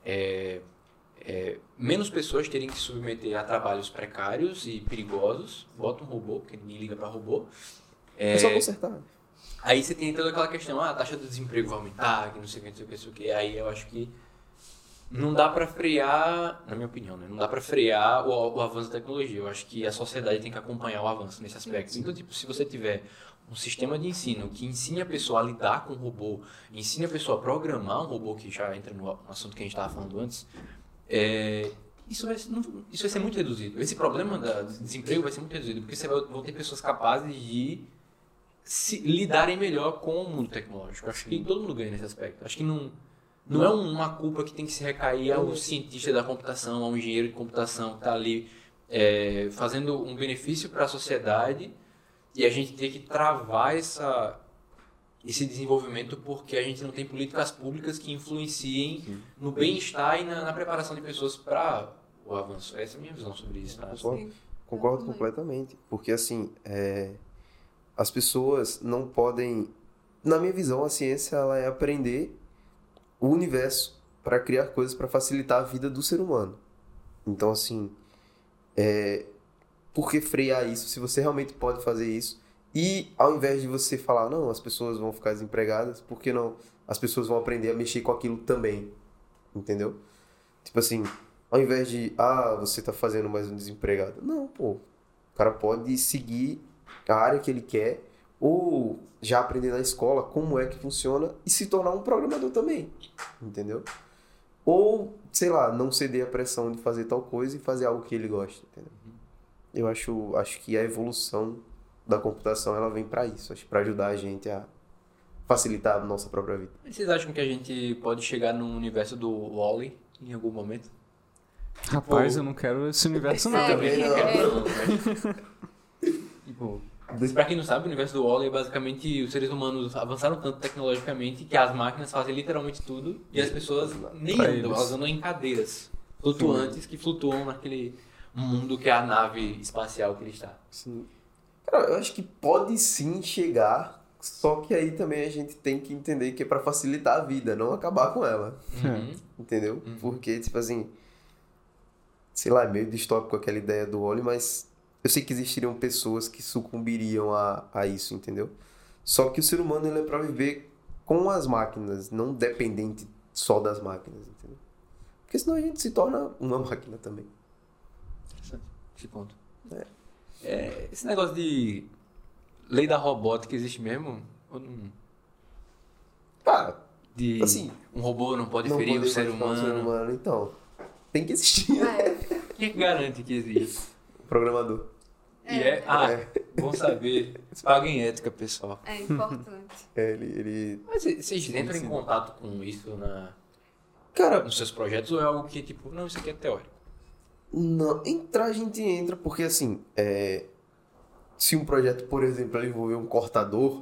A: menos pessoas terem que se submeter a trabalhos precários e perigosos. Bota um robô, porque ninguém liga para robô.
C: É só consertar.
A: Aí você tem toda aquela questão, a taxa do desemprego vai aumentar, que não sei o que. Aí eu acho que não dá para frear, na minha opinião, né? Não dá para frear o avanço da tecnologia. Eu acho que a sociedade tem que acompanhar o avanço nesse aspecto. Então, tipo, se você tiver um sistema de ensino que ensine a pessoa a lidar com o robô, ensine a pessoa a programar um robô, que já entra no assunto que a gente estava falando antes, isso vai ser muito reduzido. Esse problema do desemprego vai ser muito reduzido, porque vão ter pessoas capazes de lidarem melhor com o mundo tecnológico. Eu acho que todo mundo ganha nesse aspecto. Acho que não é uma culpa que tem que se recair ao cientista da computação, ao engenheiro de computação que está ali fazendo um benefício para a sociedade, e a gente tem que travar esse desenvolvimento porque a gente não tem políticas públicas que influenciem no bem-estar e na preparação de pessoas para o avanço. Essa é a minha visão sobre isso. Tá?
C: Concordo completamente. Porque, assim, as pessoas não podem... Na minha visão, a ciência ela é aprender o universo para criar coisas para facilitar a vida do ser humano. Então, assim, por que frear isso se você realmente pode fazer isso? E ao invés de você falar, não, as pessoas vão ficar desempregadas, por que não? As pessoas vão aprender a mexer com aquilo também. Entendeu? Tipo assim, ao invés de, você tá fazendo mais um desempregado. Não, pô. O cara pode seguir a área que ele quer ou já aprender na escola como é que funciona e se tornar um programador também. Entendeu? Ou, sei lá, não ceder à pressão de fazer tal coisa e fazer algo que ele gosta. Entendeu? Eu acho que a evolução da computação ela vem para isso, acho, para ajudar a gente a facilitar a nossa própria vida.
A: Vocês acham que a gente pode chegar no universo do Wall-E em algum momento?
B: Rapaz, eu não quero esse universo não.
A: Também não quero não, mas... Tipo, pra quem não sabe, o universo do Wall-E é basicamente os seres humanos avançaram tanto tecnologicamente que as máquinas fazem literalmente tudo e as pessoas nem andam, elas andam em cadeiras flutuantes que flutuam naquele mundo que é a nave espacial que ele está.
C: Sim. Cara, eu acho que pode sim chegar, só que aí também a gente tem que entender que é pra facilitar a vida, não acabar com ela. Entendeu? Porque, tipo assim, sei lá, é meio distópico aquela ideia do óleo, mas eu sei que existiriam pessoas que sucumbiriam a isso, entendeu? Só que o ser humano ele é pra viver com as máquinas, não dependente só das máquinas, entendeu? Porque senão a gente se torna uma máquina também.
A: Interessante, esse ponto. Esse negócio de lei da robótica existe mesmo? Ou não?
C: Cara,
A: De
C: assim,
A: um robô não pode
C: não
A: ferir o
C: poder
A: ser
C: machucar
A: humano?
C: Então, tem que existir
A: Quem garante que existe?
C: o programador.
A: Bom saber. Paguem ética, pessoal.
D: É importante.
C: Ele...
A: Mas vocês entram em contato com isso
C: Cara,
A: nos seus projetos ou é algo que, tipo, não, isso aqui é teórico?
C: não, entrar a gente entra porque, assim, se um projeto, por exemplo, envolver um cortador,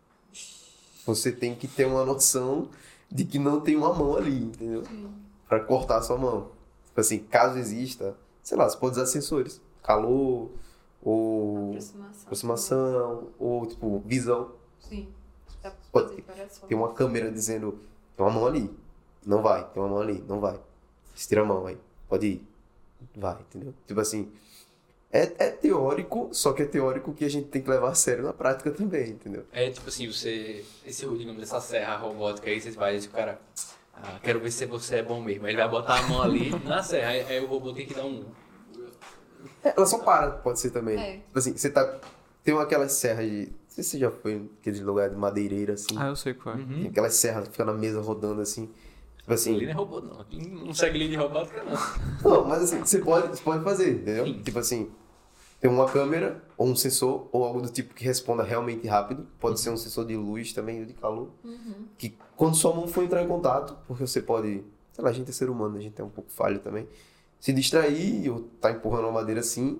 C: você tem que ter uma noção de que não tem uma mão ali, entendeu? Pra cortar a sua mão. Tipo assim, caso exista, sei lá, você pode usar sensores. Calor, ou aproximação, ou, tipo, visão.
D: Sim. Dá pra
C: Pode
D: fazer várias formas.
C: Tem uma câmera dizendo, tem uma mão ali, não vai. Tem uma mão ali, não vai. Estira a mão aí, pode ir. Vai, entendeu? Tipo assim, é teórico, só que é teórico que a gente tem que levar a sério na prática também, entendeu?
A: É tipo assim, digamos, essa serra robótica aí, vocês vai, esse cara, quero ver se você é bom mesmo. Ele vai botar a mão ali na serra, aí o robô tem que dar um...
C: Ela só para, pode ser também. Tipo assim, você tem aquelas serras de... Não sei se você já foi naquele lugar de madeireira, assim.
B: Eu sei qual é.
C: Tem aquelas serras que ficam na mesa rodando, assim. Tipo assim...
A: Ele não é robô, não. Aqui não segue linha de robótica, não.
C: Não, mas assim, você pode fazer, entendeu?
A: Sim.
C: Tipo assim, tem uma câmera, ou um sensor, ou algo do tipo que responda realmente rápido. Pode ser um sensor de luz também, ou de calor. Que quando sua mão for entrar em contato, porque você pode... Sei lá, a gente é ser humano, a gente é um pouco falho também. Se distrair, ou tá empurrando uma madeira assim,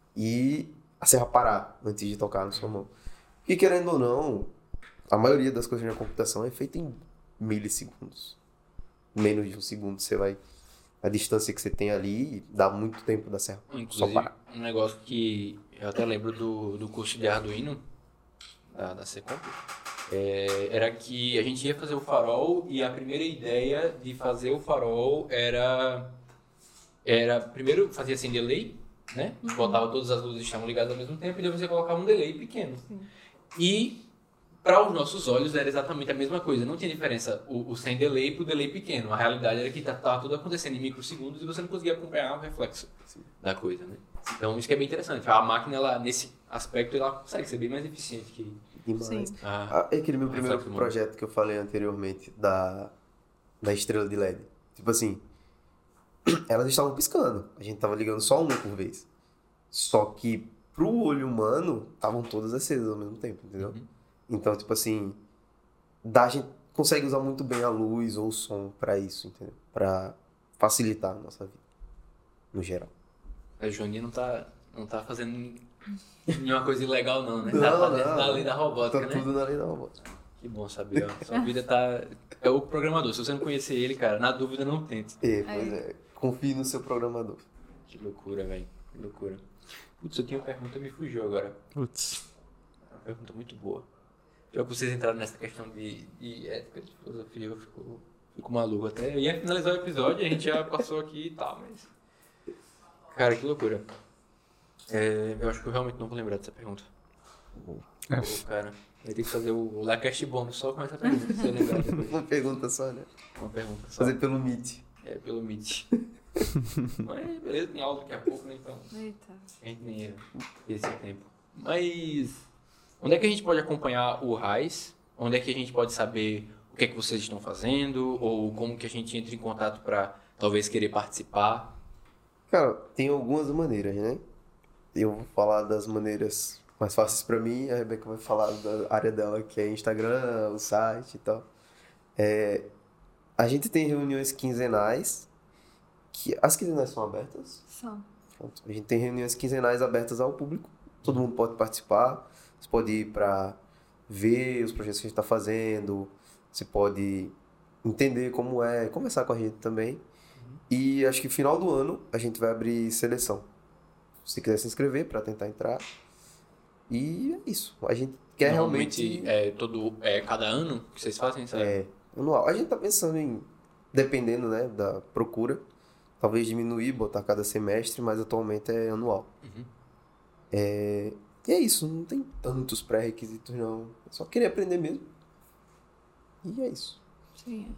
C: e a serra parar antes de tocar na sua mão. E querendo ou não, a maioria das coisas na computação é feita em milissegundos. Menos de um segundo você vai... A distância que você tem ali dá muito tempo da serra. Só
A: Inclusive,
C: parar.
A: um negócio que eu até lembro do curso de Arduino, da Secomp, era que a gente ia fazer o farol e a primeira ideia de fazer o farol era primeiro fazia sem delay, né? Botava todas as luzes que estavam ligadas ao mesmo tempo e depois você colocava um delay pequeno. E para os nossos olhos era exatamente a mesma coisa, não tinha diferença o sem delay pro delay pequeno. A realidade era que estava tudo acontecendo em microsegundos e você não conseguia acompanhar o reflexo da coisa, né? Então isso que é bem interessante. A máquina, ela, nesse aspecto, ela consegue ser bem mais eficiente que...
C: Demais.
D: Sim.
C: É aquele meu primeiro
A: reflexo humano.
C: projeto que eu falei anteriormente, da estrela de LED. Tipo assim, elas estavam piscando. A gente tava ligando só uma por vez. Só que pro olho humano, estavam todas acesas ao mesmo tempo, entendeu? Então, tipo assim, a gente consegue usar muito bem a luz ou o som pra isso, entendeu? Pra facilitar a nossa vida, no geral.
A: A Joaninha não tá fazendo nenhuma coisa ilegal não, né?
C: Não,
A: Tá dentro
C: não.
A: da lei da robótica,
C: Tá
A: né?
C: tudo na lei da robótica.
A: Que bom saber, ó. Sua vida tá... É o programador. Se você não conhecer ele, cara, na dúvida não tente.
C: Pois é. Confie no seu programador.
A: Que loucura, velho. Que loucura. Putz, eu tinha uma pergunta e me fugiu agora.
B: Putz.
A: Uma pergunta muito boa. Já que vocês entraram nessa questão de ética, de filosofia, eu fico maluco até. Eu ia finalizar o episódio, a gente já passou aqui e tal, mas... Cara, que loucura. Eu acho que eu realmente não vou lembrar dessa pergunta. Pô, cara, vai ter que fazer o Lacast bônus só com essa pergunta, se eu lembrar depois.
C: Uma pergunta só, né?
A: Uma pergunta só.
C: Fazer pelo Meet.
A: Pelo Meet. Mas beleza, tem aula daqui a pouco, né, então.
D: Eita.
A: A gente nem ia ter esse tempo. Mas onde é que a gente pode acompanhar o RAIS? Onde é que a gente pode saber o que é que vocês estão fazendo? Ou como que a gente entra em contato para talvez querer participar?
C: Cara, tem algumas maneiras, né? Eu vou falar das maneiras mais fáceis pra mim, a Rebeca vai falar da área dela, que é Instagram, o site e tal. A gente tem reuniões quinzenais, que as quinzenais são abertas.
D: São.
C: Pronto. A gente tem reuniões quinzenais abertas ao público, todo mundo pode participar, você pode ir para ver os projetos que a gente está fazendo, você pode entender como é, conversar com a gente também. E acho que no final do ano a gente vai abrir seleção. Se quiser se inscrever para tentar entrar. E é isso. A gente quer realmente...
A: cada ano que vocês fazem, sabe?
C: Anual. A gente tá pensando em, dependendo, né, da procura, talvez diminuir, botar cada semestre, mas atualmente é anual. E é isso, não tem tantos pré-requisitos não. Eu só queria aprender mesmo. E é isso.
D: Sim.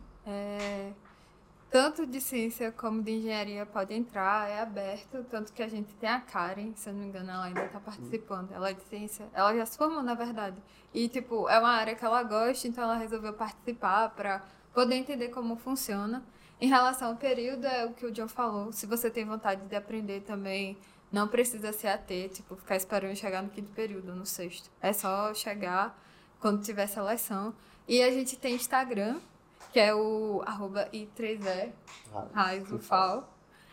D: Tanto de ciência como de engenharia pode entrar, é aberto, tanto que a gente tem a Karen, se eu não me engano, ela ainda está participando, ela é de ciência, ela já se formou, na verdade, e, tipo, é uma área que ela gosta, então ela resolveu participar para poder entender como funciona. Em relação ao período, é o que o John falou, se você tem vontade de aprender também, não precisa se ater, tipo, ficar esperando chegar no quinto período, no sexto, é só chegar quando tiver seleção. E a gente tem Instagram, que é o @i3e, RaizUFAL.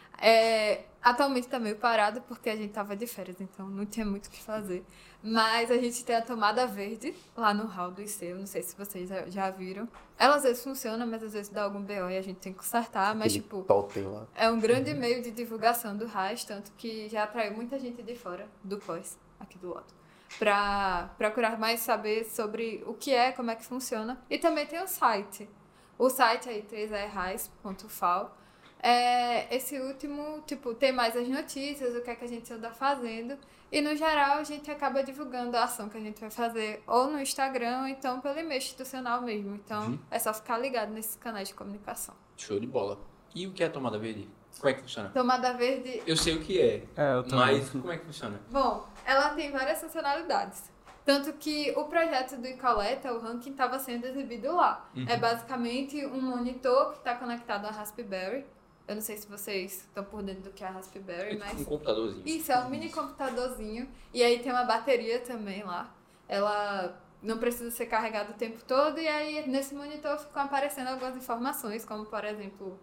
D: Atualmente tá meio parado porque a gente tava de férias, então não tinha muito o que fazer. Mas a gente tem a tomada verde lá no hall do IC, eu não sei se vocês já viram. Ela às vezes funciona, mas às vezes dá algum BO e a gente tem que consertar, mas tipo,
C: totem lá.
D: é um grande meio de divulgação do RAIS, tanto que já atraiu muita gente de fora do pós, aqui do lado, para procurar mais saber sobre o que é, como é que funciona. E também tem o site. O site é i3errais.fal. Esse último, tipo, tem mais as notícias, o que é que a gente anda fazendo. E, no geral, a gente acaba divulgando a ação que a gente vai fazer ou no Instagram ou então pelo e-mail institucional mesmo. Então, é só ficar ligado nesses canais de comunicação.
A: Show de bola. E o que é a tomada verde? Como é que funciona?
D: Tomada verde...
A: Eu sei o que é,
B: eu também.
A: mas como é que funciona?
D: Bom, ela tem várias funcionalidades. Tanto que o projeto do Icoleta, o ranking, estava sendo exibido lá. É basicamente um monitor que está conectado à Raspberry. Eu não sei se vocês estão por dentro do que é a Raspberry, mas...
A: Um computadorzinho.
D: Isso, é um mini computadorzinho. E aí tem uma bateria também lá. Ela não precisa ser carregada o tempo todo. E aí, nesse monitor, ficam aparecendo algumas informações, como, por exemplo,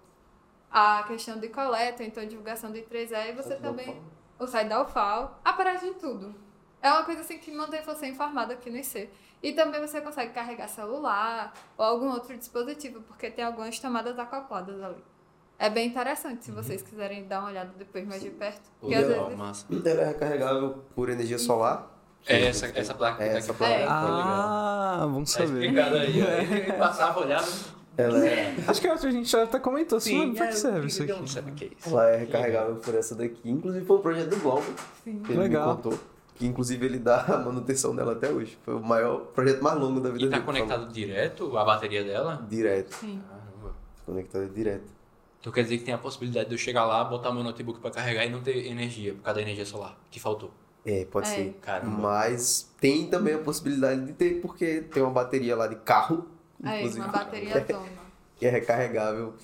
D: a questão de coleta, então divulgação do I3E. E você também... O site da UFAL. Aparece de tudo. É uma coisa assim que mantém você informado aqui no IC. E também você consegue carregar celular ou algum outro dispositivo, porque tem algumas tomadas acopladas ali. É bem interessante, se vocês quiserem dar uma olhada depois mais de perto. Porque às vezes...
A: Massa.
C: Ela é recarregável por energia solar.
A: Essa placa que tá
C: essa
A: aqui
C: placa.
A: fora.
B: Vamos
A: Tá
B: saber.
A: explicado aí. Aí passava, olhava.
C: Ela é,
B: Acho que a gente já até comentou assim, mano, pra que serve isso
A: Eu não
B: aqui?
A: sei o que é isso.
C: ela é recarregável por essa daqui. Inclusive foi um projeto do Globo.
D: Sim.
C: Que ele
B: Legal.
C: me contou. Que inclusive ele dá a manutenção dela até hoje. Foi o maior projeto mais longo da vida
A: E tá
C: dele.
A: conectado direto a bateria dela?
C: Direto.
D: Sim.
A: Caramba.
C: Conectado direto.
A: Então quer dizer que tem a possibilidade de eu chegar lá, botar meu notebook pra carregar e não ter energia, por causa da energia solar, que faltou.
C: Pode
D: É.
C: ser.
A: Caramba.
C: Mas tem também a possibilidade de ter, porque tem uma bateria lá de carro. Inclusive,
D: Uma bateria zona.
C: que é recarregável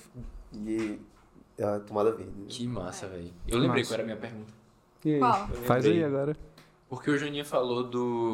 C: e é a tomada verde.
A: Que massa, velho. Eu lembrei
B: Massa.
A: qual era a minha pergunta.
B: E aí?
D: Qual?
B: Faz aí agora.
A: Porque o Joninha falou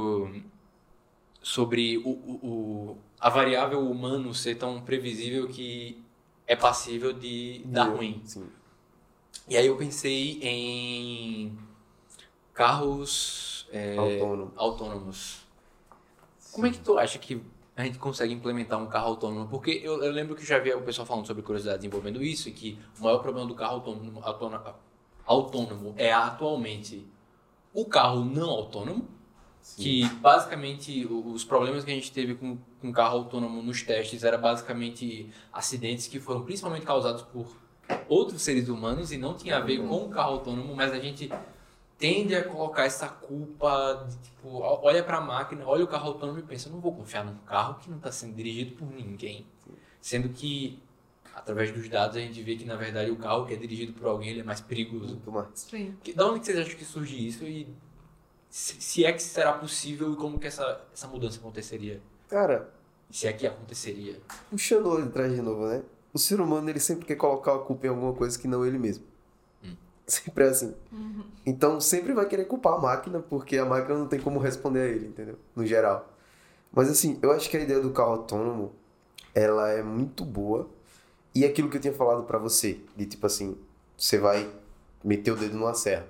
A: sobre a variável humano ser tão previsível que é passível de dar ruim.
C: Sim.
A: E aí eu pensei em carros
C: Autônomo.
A: autônomos. Como é que tu acha que a gente consegue implementar um carro autônomo? Porque eu lembro que eu já vi o pessoal falando sobre curiosidades envolvendo isso, e que o maior problema do carro autônomo é atualmente o carro não autônomo, que basicamente os problemas que a gente teve com o carro autônomo nos testes era basicamente acidentes que foram principalmente causados por outros seres humanos e não tinha a ver com o carro autônomo, mas a gente tende a colocar essa culpa, de, tipo, olha para a máquina, olha o carro autônomo e pensa, eu não vou confiar num carro que não está sendo dirigido por ninguém. Sendo que, através dos dados, a gente vê que, na verdade, o carro que é dirigido por alguém ele é mais perigoso.
C: Muito mais.
D: Sim.
A: Da onde que vocês acham que surge isso e se é que será possível e como que essa mudança aconteceria?
C: Cara,
A: Se é que aconteceria.
C: puxando lá de trás de novo, né? O ser humano, ele sempre quer colocar a culpa em alguma coisa que não ele mesmo. Sempre é assim. Então, sempre vai querer culpar a máquina, porque a máquina não tem como responder a ele, entendeu? No geral. Mas, assim, eu acho que a ideia do carro autônomo, ela é muito boa. E aquilo que eu tinha falado pra você, de tipo assim, você vai meter o dedo numa serra.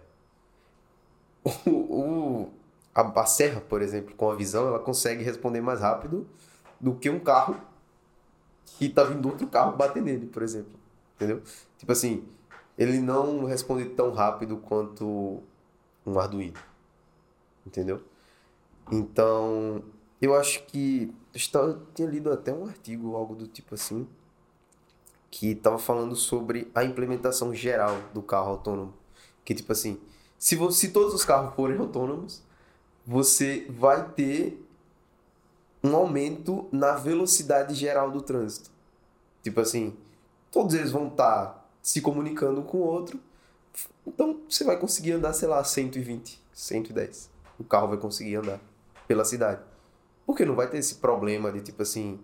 C: A serra, por exemplo, com a visão, ela consegue responder mais rápido do que um carro que tá vindo outro carro bater nele, por exemplo. Entendeu? Tipo assim, ele não responde tão rápido quanto um Arduino. Entendeu? Então, eu acho que... Eu tinha lido até um artigo, algo do tipo assim, que estava falando sobre a implementação geral do carro autônomo. Que tipo assim, se todos os carros forem autônomos, você vai ter um aumento na velocidade geral do trânsito. Tipo assim, todos eles vão estar se comunicando um com o outro, então você vai conseguir andar, sei lá, 120, 110. O carro vai conseguir andar pela cidade. Porque não vai ter esse problema de tipo assim,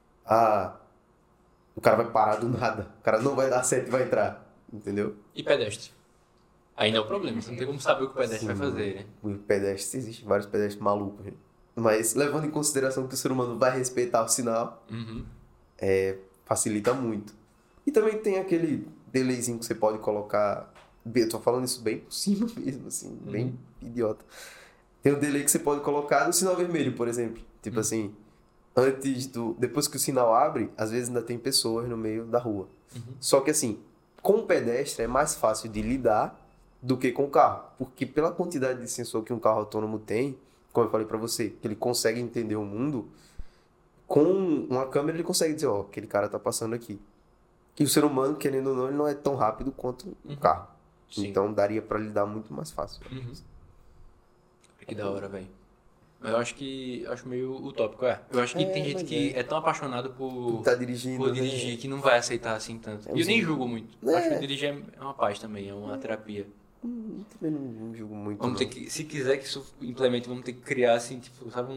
C: o cara vai parar do nada, o cara não vai dar certo e vai entrar, entendeu?
A: E pedestre? Ainda é o problema, você não tem como saber o que o pedestre vai fazer, né?
C: O pedestre, existem vários pedestres malucos, gente. Mas levando em consideração que o ser humano vai respeitar o sinal, facilita muito. E também tem aquele delayzinho que você pode colocar. Eu tô falando isso bem por cima mesmo, assim, bem idiota. Tem um delay que você pode colocar no sinal vermelho, por exemplo. Tipo assim, depois que o sinal abre, às vezes ainda tem pessoas no meio da rua. Só que assim, com o pedestre é mais fácil de lidar do que com o carro. Porque pela quantidade de sensor que um carro autônomo tem, como eu falei pra você, que ele consegue entender o mundo, com uma câmera ele consegue dizer, ó, aquele cara tá passando aqui. E o ser humano, querendo ou não, ele não é tão rápido quanto um carro.
A: Sim.
C: Então daria pra lidar muito mais fácil.
A: Que da hora, velho. Mas eu acho meio utópico, Eu acho que tem gente que é tão apaixonado por
C: Tá dirigindo,
A: por dirigir que não vai aceitar assim tanto. E eu nem julgo muito. Acho que dirigir é uma paz também, é uma terapia.
C: Também não julgo muito.
A: Vamos ter que, se quiser que isso implemente, vamos ter que criar assim, tipo, sabe,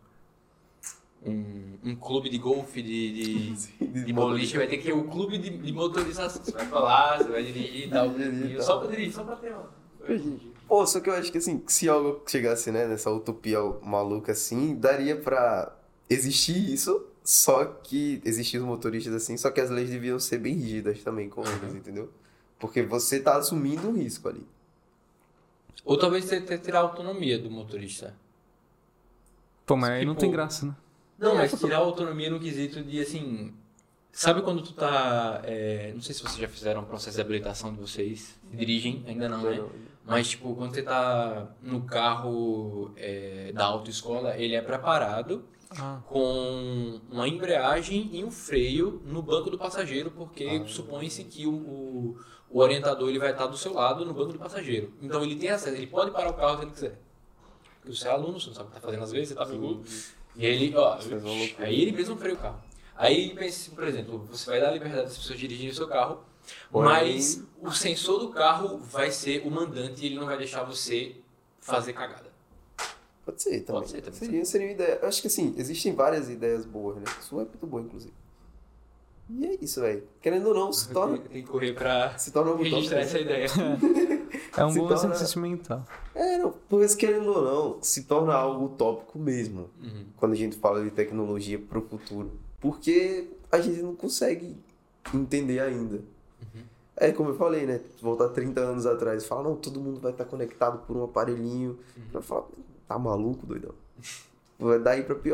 A: um clube de golfe, de boliche, vai ter que ter o clube de motorização. Você vai falar, você vai dirigir e tal. Só pra dirigir, só pra ter uma.
C: Pô, só que eu acho que assim, se algo chegasse, né, nessa utopia maluca assim, daria pra existir isso, só que existir os motoristas assim, só que as leis deviam ser bem rígidas também com eles, entendeu? Porque você tá assumindo um risco ali.
A: Ou talvez você tirar a autonomia do motorista.
B: Pô, mas aí não
A: Tipo,
B: tem graça, né?
A: Não, mas tirar a autonomia no quesito de, assim... Sabe quando tu tá... não sei se vocês já fizeram um processo de habilitação de vocês. Dirigem, ainda não, né? Mas, tipo, quando você tá no carro da autoescola, ele é preparado com uma embreagem e um freio no banco do passageiro, porque supõe-se que o orientador ele vai estar do seu lado no banco do passageiro. Então, ele tem acesso, ele pode parar o carro se ele quiser. Porque você é aluno, você não sabe o que tá fazendo às vezes, você tá seguro. E ele, aí ele mesmo freia o carro. Aí ele pensa, por exemplo, você vai dar a liberdade das pessoas dirigirem o seu carro, mas o sensor do carro vai ser o mandante e ele não vai deixar você fazer cagada.
C: Pode ser também.
A: Pode ser também.
C: Seria uma ideia. Eu acho que assim, existem várias ideias boas, né? Sua é muito boa, inclusive. E é isso, velho. Querendo ou não, se torna...
A: Tem que correr pra
C: se torna algo
A: registrar
C: top,
A: essa ideia.
B: É um
C: Se
B: bom
C: torna-
B: exercício mental.
C: não, pois querendo ou não, se torna algo utópico mesmo. Quando a gente fala de tecnologia pro futuro. Porque a gente não consegue entender ainda. É como eu falei, né? Voltar 30 anos atrás e falar, não, todo mundo vai estar conectado por um aparelhinho. Eu falo, tá maluco, doidão? Vai daí pra pior.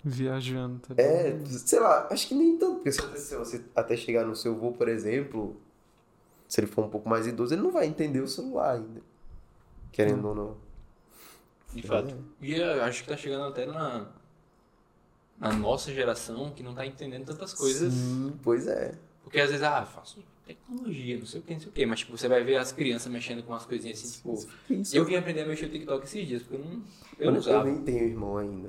B: Viajando, tá
C: Sei lá, acho que nem tanto, porque se você até chegar no seu avô, por exemplo, se ele for um pouco mais idoso, ele não vai entender o celular ainda, querendo ou não.
A: De fato. E eu acho que tá chegando até na nossa geração que não tá entendendo tantas coisas.
C: Sim, pois é.
A: Porque às vezes, faço tecnologia, não sei o que, mas tipo, você vai ver as crianças mexendo com umas coisinhas assim, tipo...
C: Isso.
A: Eu vim aprender a mexer no TikTok esses dias, porque eu não usava.
C: Eu nem tenho irmão ainda.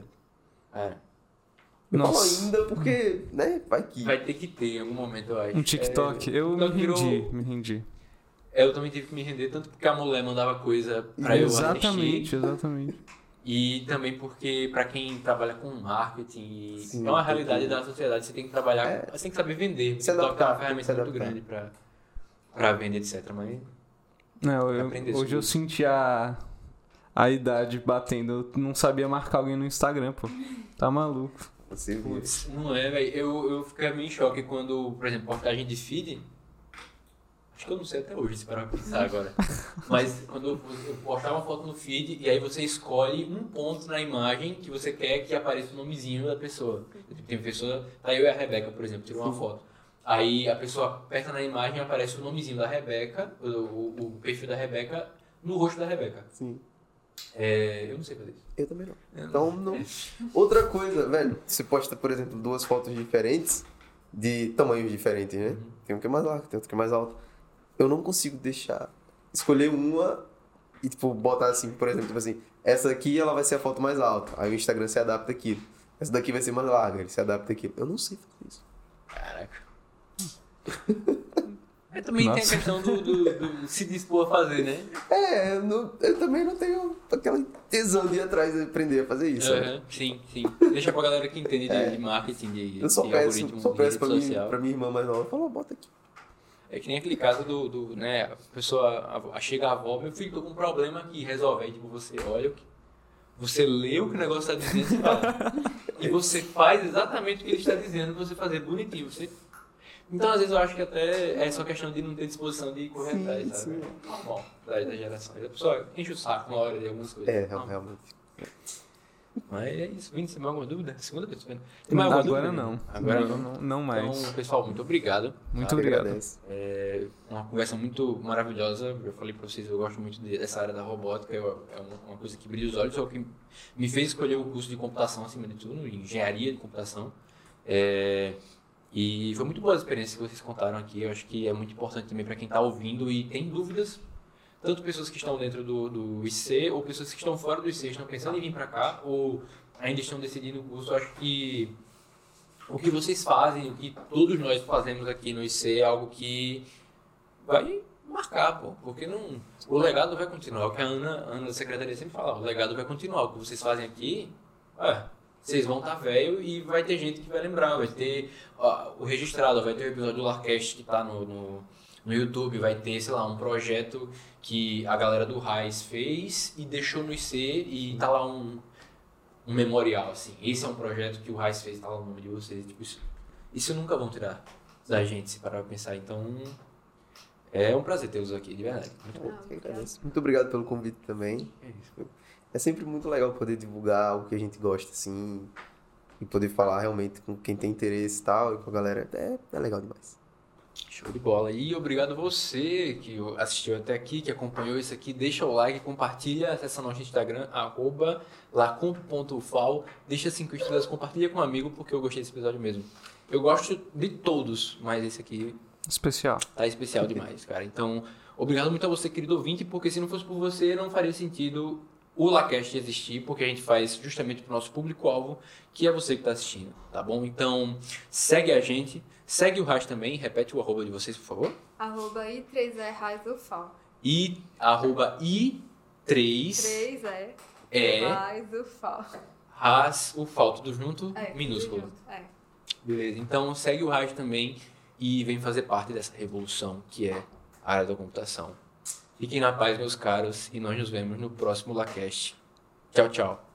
C: Eu
B: Nossa.
C: falo ainda porque, né, vai que...
A: Vai ter que ter em algum momento, eu acho.
B: Um TikTok, eu me rendi.
A: Eu também tive que me render, tanto porque a mulher mandava coisa pra eu assistir.
B: Exatamente.
A: E também porque pra quem trabalha com marketing,
C: Sim,
A: é uma realidade da sociedade, você tem que trabalhar, você tem que saber vender. O TikTok é uma ferramenta muito grande pra vender, etc. Mas
B: hoje eu senti a idade batendo, eu não sabia marcar alguém no Instagram, pô. Tá maluco.
C: Você viu.
A: Putz, não é, velho. Eu fiquei meio em choque quando, por exemplo, postagem de feed. Acho que eu não sei até hoje, se parar pra pensar agora. Mas quando eu postava uma foto no feed e aí você escolhe um ponto na imagem que você quer que apareça o nomezinho da pessoa. Tem pessoa, tá eu e a Rebeca, por exemplo, tirou uma foto. Aí a pessoa aperta na imagem e aparece o nomezinho da Rebeca, o perfil da Rebeca, no rosto da Rebeca.
C: Sim.
A: Eu não sei fazer isso.
C: Eu também não. Então, não. Outra coisa, velho, você posta, por exemplo, 2 fotos diferentes, de tamanhos diferentes, né? Tem um que é mais largo, tem outro que é mais alto. Eu não consigo escolher uma e, tipo, botar assim, por exemplo, tipo assim, essa aqui ela vai ser a foto mais alta, aí o Instagram se adapta àquilo. Essa daqui vai ser mais larga, ele se adapta àquilo. Eu não sei fazer isso.
A: Caraca. Também tem a questão do se dispor a fazer, né?
C: Eu também não tenho aquela tesão de ir atrás de aprender a fazer isso. Né?
A: Sim. Deixa pra galera que entende de marketing, de
C: eu só
A: algoritmo,
C: peço
A: de rede social.
C: pra minha irmã mais nova, fala, bota aqui.
A: É que nem aquele caso né, a pessoa chega a avó, meu filho, tô com um problema aqui, resolve. Aí tipo, você olha, você lê o que o negócio está dizendo e fala. E você faz exatamente o que ele está dizendo, você fazer bonitinho. Então, às vezes, eu acho que até é só questão de não ter disposição de correr atrás, sabe? Normal, da geração. A pessoa enche o saco na hora de algumas coisas.
C: Realmente.
A: Mas é isso. Vini, você tem mais alguma dúvida? Segunda vez, vendo. Tem mais alguma
B: Agora
A: dúvida?
B: não.
A: Agora
B: não mais.
A: Então, pessoal, muito obrigado.
B: Muito obrigado.
A: Uma conversa muito maravilhosa. Eu falei pra vocês, eu gosto muito dessa área da robótica. É uma coisa que brilha os olhos. Só que me fez escolher o curso de computação, acima de tudo, engenharia de computação. E foi muito boa a experiência que vocês contaram aqui. Eu acho que é muito importante também para quem está ouvindo e tem dúvidas. Tanto pessoas que estão dentro do IC ou pessoas que estão fora do IC, estão pensando em vir para cá ou ainda estão decidindo o curso. Eu acho que o que vocês fazem, o que todos nós fazemos aqui no IC é algo que vai marcar, pô. Porque o legado vai continuar. O que a Ana da Secretaria sempre fala, o legado vai continuar. O que vocês fazem aqui, vocês vão estar velho e vai ter gente que vai lembrar, vai ter o registrado, vai ter o episódio do Larcast que está no YouTube, vai ter, sei lá, um projeto que a galera do RAIS fez e deixou no IC e tá lá um memorial, assim. Esse é um projeto que o RAIS fez, tá lá o nome de vocês. Tipo, isso nunca vão tirar da gente, se parar pra pensar. Então, é um prazer tê-los aqui, de verdade. Muito bom.
C: Muito obrigado pelo convite também.
A: É isso.
C: É sempre muito legal poder divulgar algo que a gente gosta, assim, e poder falar realmente com quem tem interesse e tal, e com a galera. É legal demais.
A: Show de bola. E obrigado a você que assistiu até aqui, que acompanhou isso aqui. Deixa o like, compartilha, acessa nosso Instagram, @lacomp.ufal. Deixa 5 estrelas, compartilha com um amigo, porque eu gostei desse episódio mesmo. Eu gosto de todos, mas esse aqui
B: Especial.
A: tá especial demais, cara. Então, obrigado muito a você, querido ouvinte, porque se não fosse por você, não faria sentido o Lacast existir, porque a gente faz justamente para o nosso público-alvo, que é você que está assistindo, tá bom? Então, segue a gente, segue o RAIS também, repete o arroba de vocês, por favor.
D: @i3e_RAISUFAL.
A: I, @i3
D: RAISUFAL.
A: RAISUFAL, tudo junto, minúsculo.
D: Tudo junto,
A: Beleza, então segue o RAIS também e vem fazer parte dessa revolução que é a área da computação. Fiquem na paz, meus caros, e nós nos vemos no próximo Lacast. Tchau, tchau.